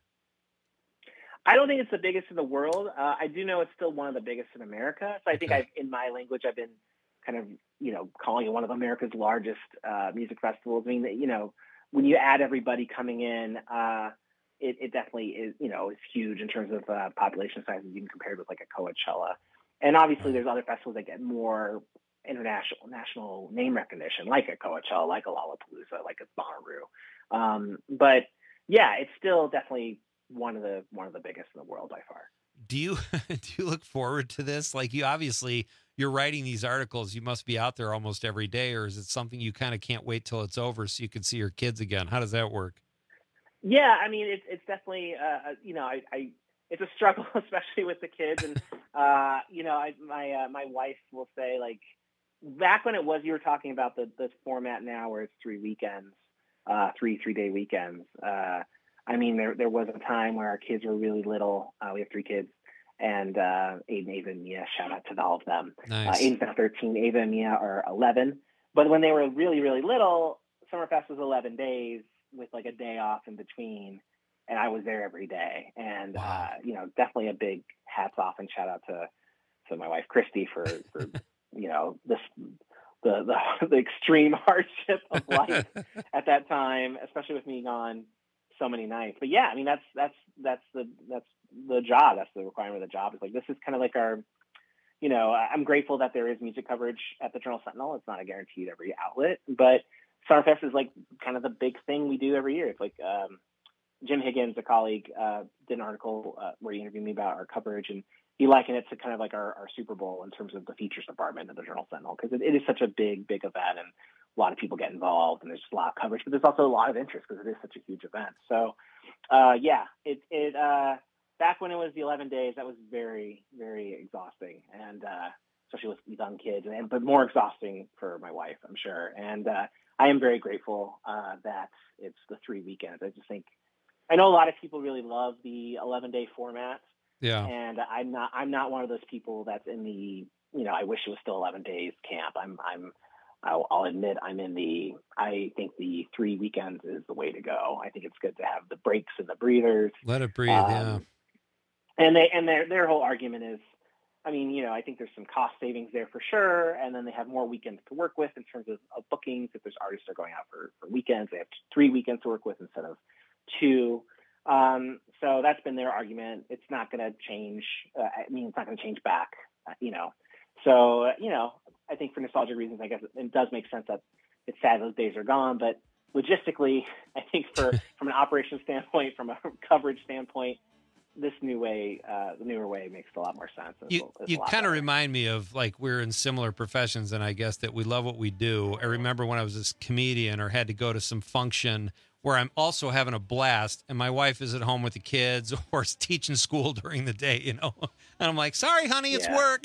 I don't think it's the biggest in the world. Uh, I do know it's still one of the biggest in America. So I think Okay. I've, in my language, I've been kind of, you know, calling it one of America's largest uh, music festivals. I mean, you know, when you add everybody coming in, uh, It, it definitely is, you know, it's huge in terms of uh, population size, even compared with like a Coachella. And obviously there's other festivals that get more international, national name recognition, like a Coachella, like a Lollapalooza, like a Bonnaroo. Um, but yeah, it's still definitely one of the, one of the biggest in the world by far. Do you, do you look forward to this? Like you, obviously you're writing these articles, you must be out there almost every day, or is it something you kind of can't wait till it's over so you can see your kids again? How does that work? Yeah, I mean, it's it's definitely, uh, you know, I, I it's a struggle, especially with the kids. And, uh, you know, I, my uh, my wife will say, like, back when it was, you were talking about the, the format now where it's three weekends, uh, three three-day weekends. Uh, I mean, there there was a time where our kids were really little. Uh, we have three kids. And uh, Aiden, Ava, and Mia, shout out to all of them. Nice. Uh, Aiden's now thirteen, Ava and Mia are eleven. But when they were really, really little, Summerfest was eleven days. With like a day off in between, and I was there every day. And, uh, you know, definitely a big hats off and shout out to, to my wife, Christy, for, for you know, this, the, the, the extreme hardship of life at that time, especially with me gone so many nights. But yeah, I mean, that's, that's, that's the, that's the job. That's the requirement of the job. It's like, this is kind of like our, you know, I'm grateful that there is music coverage at the Journal Sentinel. It's not a guaranteed every outlet, but Summerfest is like kind of the big thing we do every year. It's like um, Jim Higgins, a colleague, uh, did an article uh, where he interviewed me about our coverage, and he likened it to kind of like our, our Super Bowl in terms of the features department of the Journal Sentinel, because it, it is such a big, big event, and a lot of people get involved, and there's just a lot of coverage, but there's also a lot of interest because it is such a huge event. So, uh, yeah, it, it uh, back when it was the eleven days, that was very, very exhausting, and uh, especially with young kids, and but more exhausting for my wife, I'm sure. And uh, I am very grateful uh, that it's the three weekends. I just think, I know a lot of people really love the eleven day format. Yeah. And I'm not, I'm not one of those people that's in the, you know, I wish it was still eleven days camp. I'm, I'm, I'll, I'll admit I'm in the, I think the three weekends is the way to go. I think it's good to have the breaks and the breathers. Let it breathe. Um, yeah. And they, and their, their whole argument is, I mean, you know, I think there's some cost savings there for sure. And then they have more weekends to work with in terms of, of bookings. If there's artists that are going out for, for weekends, they have three weekends to work with instead of two. Um, so that's been their argument. It's not going to change. Uh, I mean, it's not going to change back, uh, you know. So, uh, you know, I think for nostalgia reasons, I guess it, it does make sense that it's sad those days are gone. But logistically, I think for from an operations standpoint, from a coverage standpoint, this new way, uh, the newer way makes a lot more sense. It's You, a, it's a you lot kind of better. remind me of like we're in similar professions, and I guess that we love what we do. I remember when I was a comedian or had to go to some function where I'm also having a blast, and my wife is at home with the kids or is teaching school during the day, you know, and I'm like, sorry, honey, it's Yeah. work.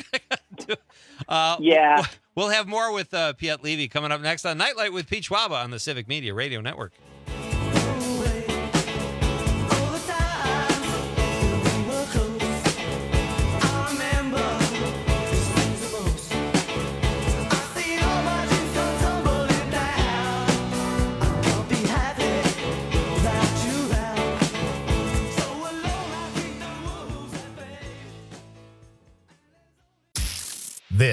uh, Yeah. We'll, we'll have more with uh, Piet Levy coming up next on Nightlight with Pete Schwaba on the Civic Media Radio Network.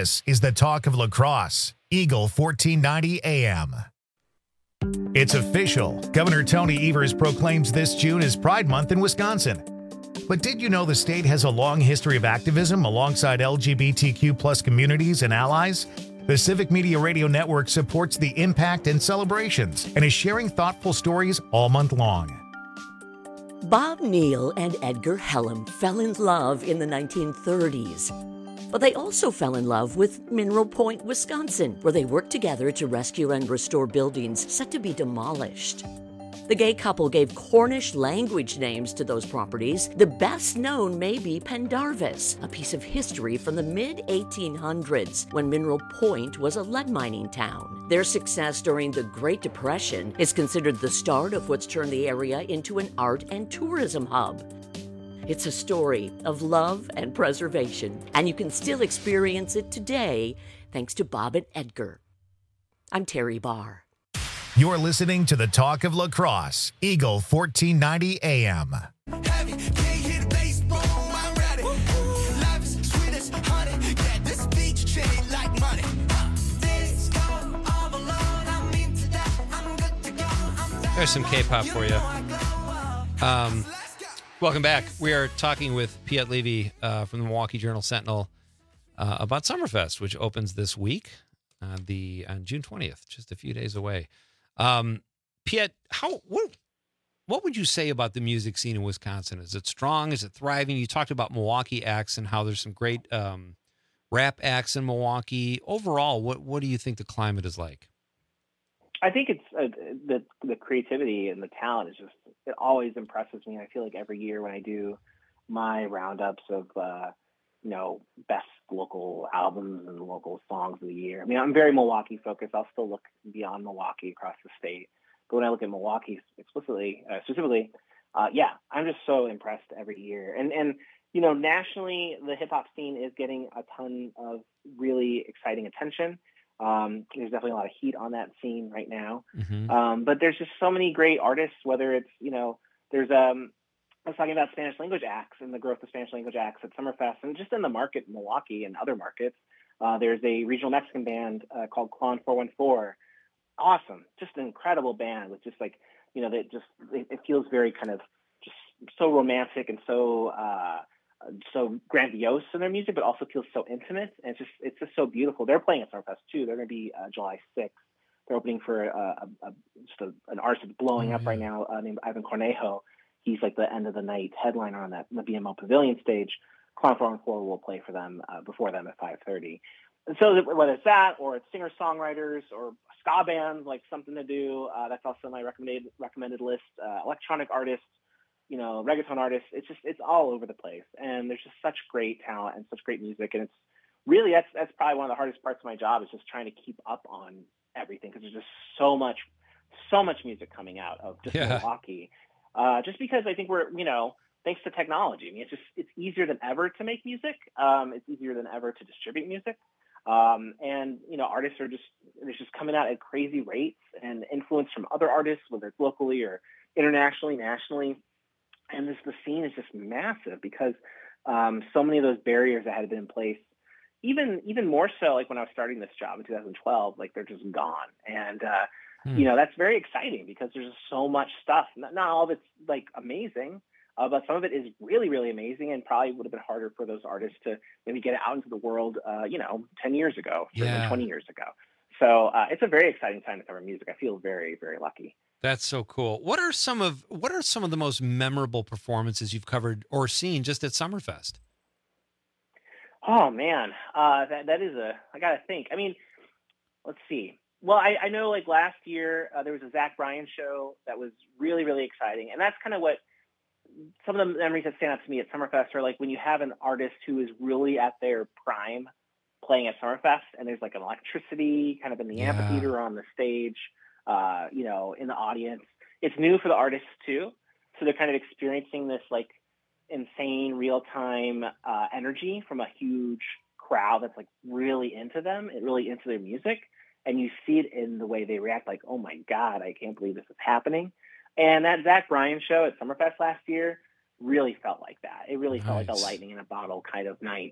This is the talk of La Crosse, Eagle fourteen ninety A M. It's official. Governor Tony Evers proclaims this June as Pride Month in Wisconsin. But did you know the state has a long history of activism alongside L G B T Q plus communities and allies? The Civic Media Radio Network supports the impact and celebrations and is sharing thoughtful stories all month long. Bob Neal and Edgar Hellam fell in love in the nineteen thirties. But they also fell in love with Mineral Point, Wisconsin, where they worked together to rescue and restore buildings set to be demolished. The gay couple gave Cornish language names to those properties. The best known may be Pendarvis, a piece of history from the mid eighteen hundreds when Mineral Point was a lead mining town. Their success during the Great Depression is considered the start of what's turned the area into an art and tourism hub. It's a story of love and preservation, and you can still experience it today thanks to Bob and Edgar. I'm Terry Barr. You're listening to the Talk of La Crosse, Eagle fourteen ninety A M. There's some K-pop for you. Um, welcome back. We are talking with Piet Levy uh, from the Milwaukee Journal-Sentinel uh, about Summerfest, which opens this week, uh, the on June twentieth, just a few days away. Um, Piet, how what what would you say about the music scene in Wisconsin? Is it strong? Is it thriving? You talked about Milwaukee acts and how there's some great um, rap acts in Milwaukee. Overall, what what do you think the climate is like? I think it's uh, the the creativity and the talent is just, it always impresses me. I feel like every year when I do my roundups of uh, you know best local albums and local songs of the year. I mean, I'm very Milwaukee focused. I'll still look beyond Milwaukee across the state, but when I look at Milwaukee explicitly, uh, specifically, uh, yeah, I'm just so impressed every year. And and you know, nationally, the hip hop scene is getting a ton of really exciting attention. Um, there's definitely a lot of heat on that scene right now. Mm-hmm. Um, but there's just so many great artists, whether it's, you know, there's, um, I was talking about Spanish language acts and the growth of Spanish language acts at Summerfest and just in the market in Milwaukee and other markets. Uh, there's a regional Mexican band uh, called Clon four one four. Awesome. Just an incredible band with just like, you know, that just, it, it feels very kind of just so romantic and so, uh, so grandiose in their music, but also feels so intimate. And it's just, it's just so beautiful. They're playing at Summerfest too. They're going to be uh, July sixth. They're opening for uh, a, a, just a, an artist that's blowing mm-hmm. up right now uh, named Ivan Cornejo. He's like the end of the night headliner on that the B M O Pavilion stage. Clown four one four will play for them uh, before them at five thirty. And so whether it's that or it's singer-songwriters or ska bands, like Something to Do, uh, that's also my recommended recommended list. Uh, electronic artists, you know, reggaeton artists. It's just, it's all over the place. And there's just such great talent and such great music. And it's really, that's, that's probably one of the hardest parts of my job is just trying to keep up on everything. Cause there's just so much, so much music coming out of just yeah. Milwaukee. Uh, just because I think we're, you know, thanks to technology. I mean, it's just, it's easier than ever to make music. Um, it's easier than ever to distribute music. Um, and, you know, artists are just, they're just coming out at crazy rates and influence from other artists, whether it's locally or internationally, nationally. And this, the scene is just massive because um, so many of those barriers that had been in place, even even more so like when I was starting this job in two thousand twelve, like they're just gone. And, uh, hmm. you know, that's very exciting because there's just so much stuff. Not, not all of it's like amazing, uh, but some of it is really, really amazing and probably would have been harder for those artists to maybe get out into the world, uh, you know, ten years ago, yeah. twenty years ago. So uh, it's a very exciting time to cover music. I feel very, very lucky. That's so cool. What are some of what are some of the most memorable performances you've covered or seen just at Summerfest? Oh man, uh, that that is a I gotta think. I mean, let's see. Well, I, I know like last year uh, there was a Zach Bryan show that was really really exciting, and that's kind of what some of the memories that stand out to me at Summerfest are like when you have an artist who is really at their prime playing at Summerfest, and there's like an electricity kind of in the yeah. amphitheater or on the stage. Uh, you know, in the audience. It's new for the artists too. So they're kind of experiencing this like insane real-time uh, energy from a huge crowd that's like really into them and really into their music. And you see it in the way they react like, oh my God, I can't believe this is happening. And that Zach Bryan show at Summerfest last year really felt like that. It really nice. felt like a lightning in a bottle kind of night.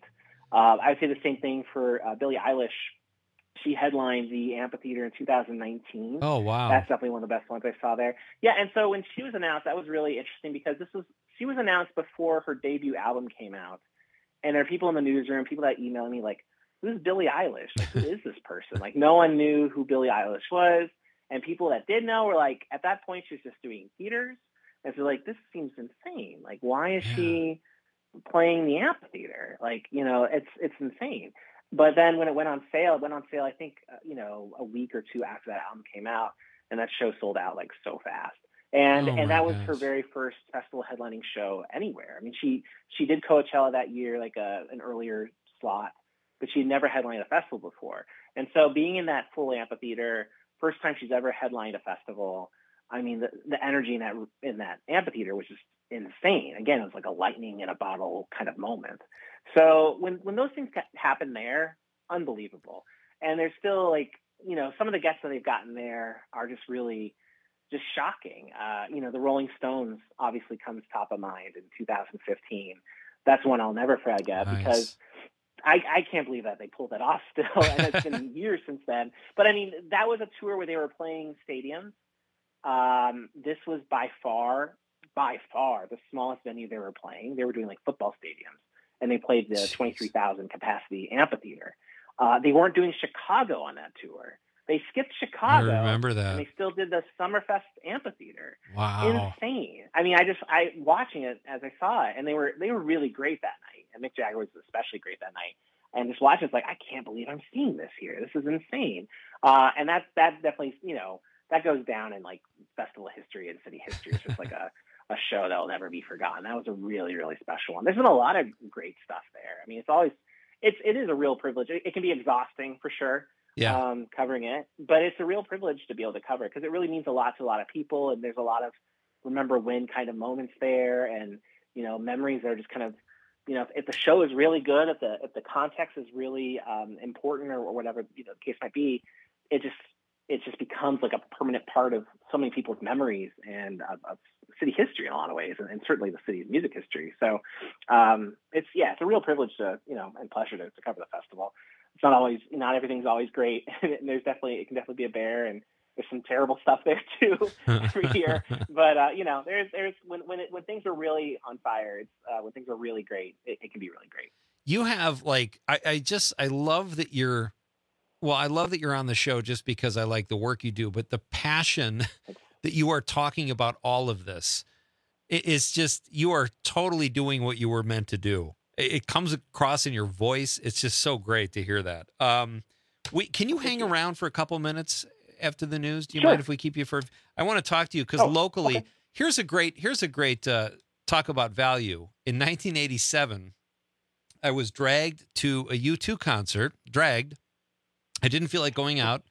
Uh, I would say the same thing for uh, Billie Eilish. She headlined the amphitheater in two thousand nineteen. Oh, wow. That's definitely one of the best ones I saw there. Yeah, and so when she was announced, that was really interesting because this was she was announced before her debut album came out. And there are people in the newsroom, people that email me like, who's Billie Eilish? Like, who is this person? Like, no one knew who Billie Eilish was. And people that did know were like, at that point, she was just doing theaters. And so, like, this seems insane. Like, why is yeah. she playing the amphitheater? Like, you know, it's it's insane. But then when it went on sale, it went on sale, I think, uh, you know, a week or two after that album came out. And that show sold out, like, so fast. And oh and that was gosh. her very first festival headlining show anywhere. I mean, she she did Coachella that year, like a, an earlier slot, but she had never headlined a festival before. And so being in that full amphitheater, first time she's ever headlined a festival, I mean, the, the energy in that in that amphitheater was just insane. Again, it was like a lightning in a bottle kind of moment. So when, when those things happen there, unbelievable. And there's still like, you know, some of the guests that they've gotten there are just really just shocking. Uh, you know, the Rolling Stones obviously comes top of mind in two thousand fifteen. That's one I'll never forget nice. because I, I can't believe that they pulled that off still. And it's been years since then. But I mean, that was a tour where they were playing stadiums. Um, this was by far, by far the smallest venue they were playing. They were doing like football stadiums, and they played the twenty-three thousand capacity amphitheater. Uh, they weren't doing Chicago on that tour. They skipped Chicago. I remember that. And they still did the Summerfest amphitheater. Wow. Insane. I mean, I just, I watching it as I saw it, and they were, they were really great that night. And Mick Jagger was especially great that night. And just watching it's like, I can't believe I'm seeing this here. This is insane. Uh, and that's, that definitely, you know, that goes down in like festival history and city history. It's just like a, a show that will never be forgotten. That was a really, really special one. There's been a lot of great stuff there. I mean, it's always, it's, it is a real privilege. It, it can be exhausting for sure. Yeah. Um, covering it, but it's a real privilege to be able to cover it because it really means a lot to a lot of people. And there's a lot of remember when kind of moments there and, you know, memories that are just kind of, you know, if, if the show is really good, if the, if the context is really um, important or, or whatever, you know, the case might be, it just, it just becomes like a permanent part of so many people's memories and of, of city history in a lot of ways, and, and certainly the city's music history. So um, it's, yeah, it's a real privilege to, you know, and pleasure to, to cover the festival. It's not always, not everything's always great. And there's definitely, it can definitely be a bear, and there's some terrible stuff there too every year. But uh, you know, there's, there's when when it, when things are really on fire, it's uh, when things are really great, it, it can be really great. You have like, I, I just, I love that you're, well, I love that you're on the show just because I like the work you do, but the passion that you are talking about all of this, it is just, you are totally doing what you were meant to do. It comes across in your voice. It's just so great to hear that. Um, we can you hang around for a couple minutes after the news? Do you Sure. mind if we keep you for? I want to talk to you because Oh, locally, okay. here's a great here's a great uh, talk about value. In nineteen eighty-seven, I was dragged to a U two concert. Dragged. I didn't feel like going out.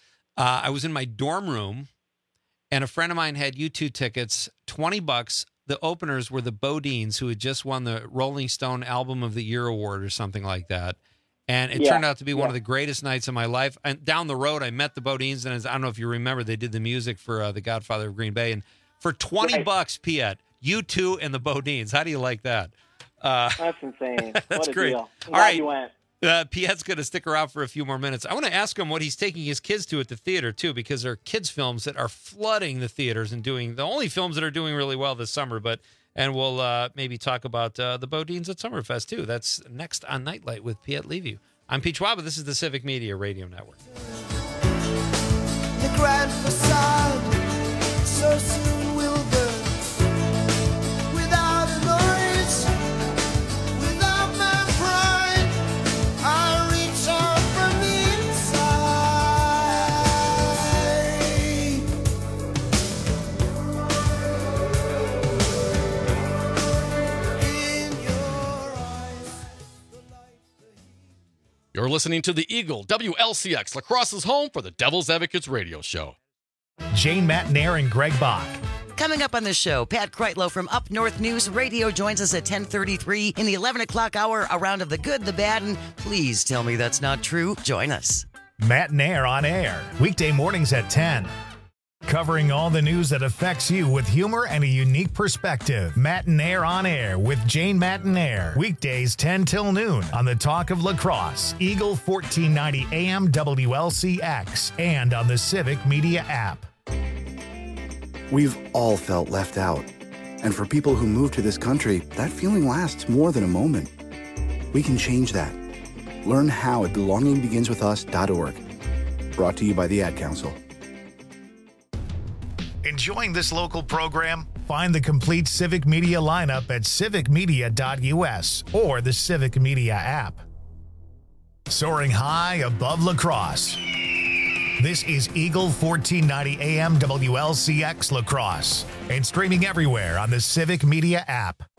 Uh, I was in my dorm room, and a friend of mine had U two tickets, twenty bucks. The openers were the Bodines, who had just won the Rolling Stone Album of the Year award or something like that. And it Yeah, turned out to be one yeah. of the greatest nights of my life. And down the road, I met the Bodines, and as, I don't know if you remember, they did the music for uh, The Godfather of Green Bay. And for twenty Right. bucks, Piet, U two and the Bodines. How do you like that? Uh, That's insane. That's what a great. deal. I'm All glad right. you went. Uh, Piet's going to stick around for a few more minutes. I want to ask him what he's taking his kids to at the theater, too, because there are kids' films that are flooding the theaters and doing the only films that are doing really well this summer. But And we'll uh, maybe talk about uh, the Bodines at Summerfest, too. That's next on Nightlight with Piet Levy. I'm Pete Schwab. This is the Civic Media Radio Network. The grand facade so soon will burn without a noise, without my pride. I reach out from the inside. In your eyes. You're listening to the Eagle, W L C X, La Crosse's home for the Devil's Advocates radio show. Jane Matnair and Greg Bach. Coming up on the show, Pat Kreitlow from Up North News Radio joins us at ten thirty-three in the eleven o'clock hour, a round of the good, the bad, and please tell me that's not true. Join us. Matnair on air, weekday mornings at ten. covering all the news that affects you with humor and a unique perspective. Matinaire on Air with Jane Matinaire. Weekdays ten till noon on the Talk of Lacrosse, Eagle fourteen ninety A M W L C X, and on the Civic Media app. We've all felt left out. And for people who move to this country, that feeling lasts more than a moment. We can change that. Learn how at belonging begins with us dot org. Brought to you by the Ad Council. Enjoying this local program? Find the complete Civic Media lineup at civic media dot U S or the Civic Media app. Soaring high above Lacrosse. This is Eagle fourteen ninety A M W L C X Lacrosse and streaming everywhere on the Civic Media app.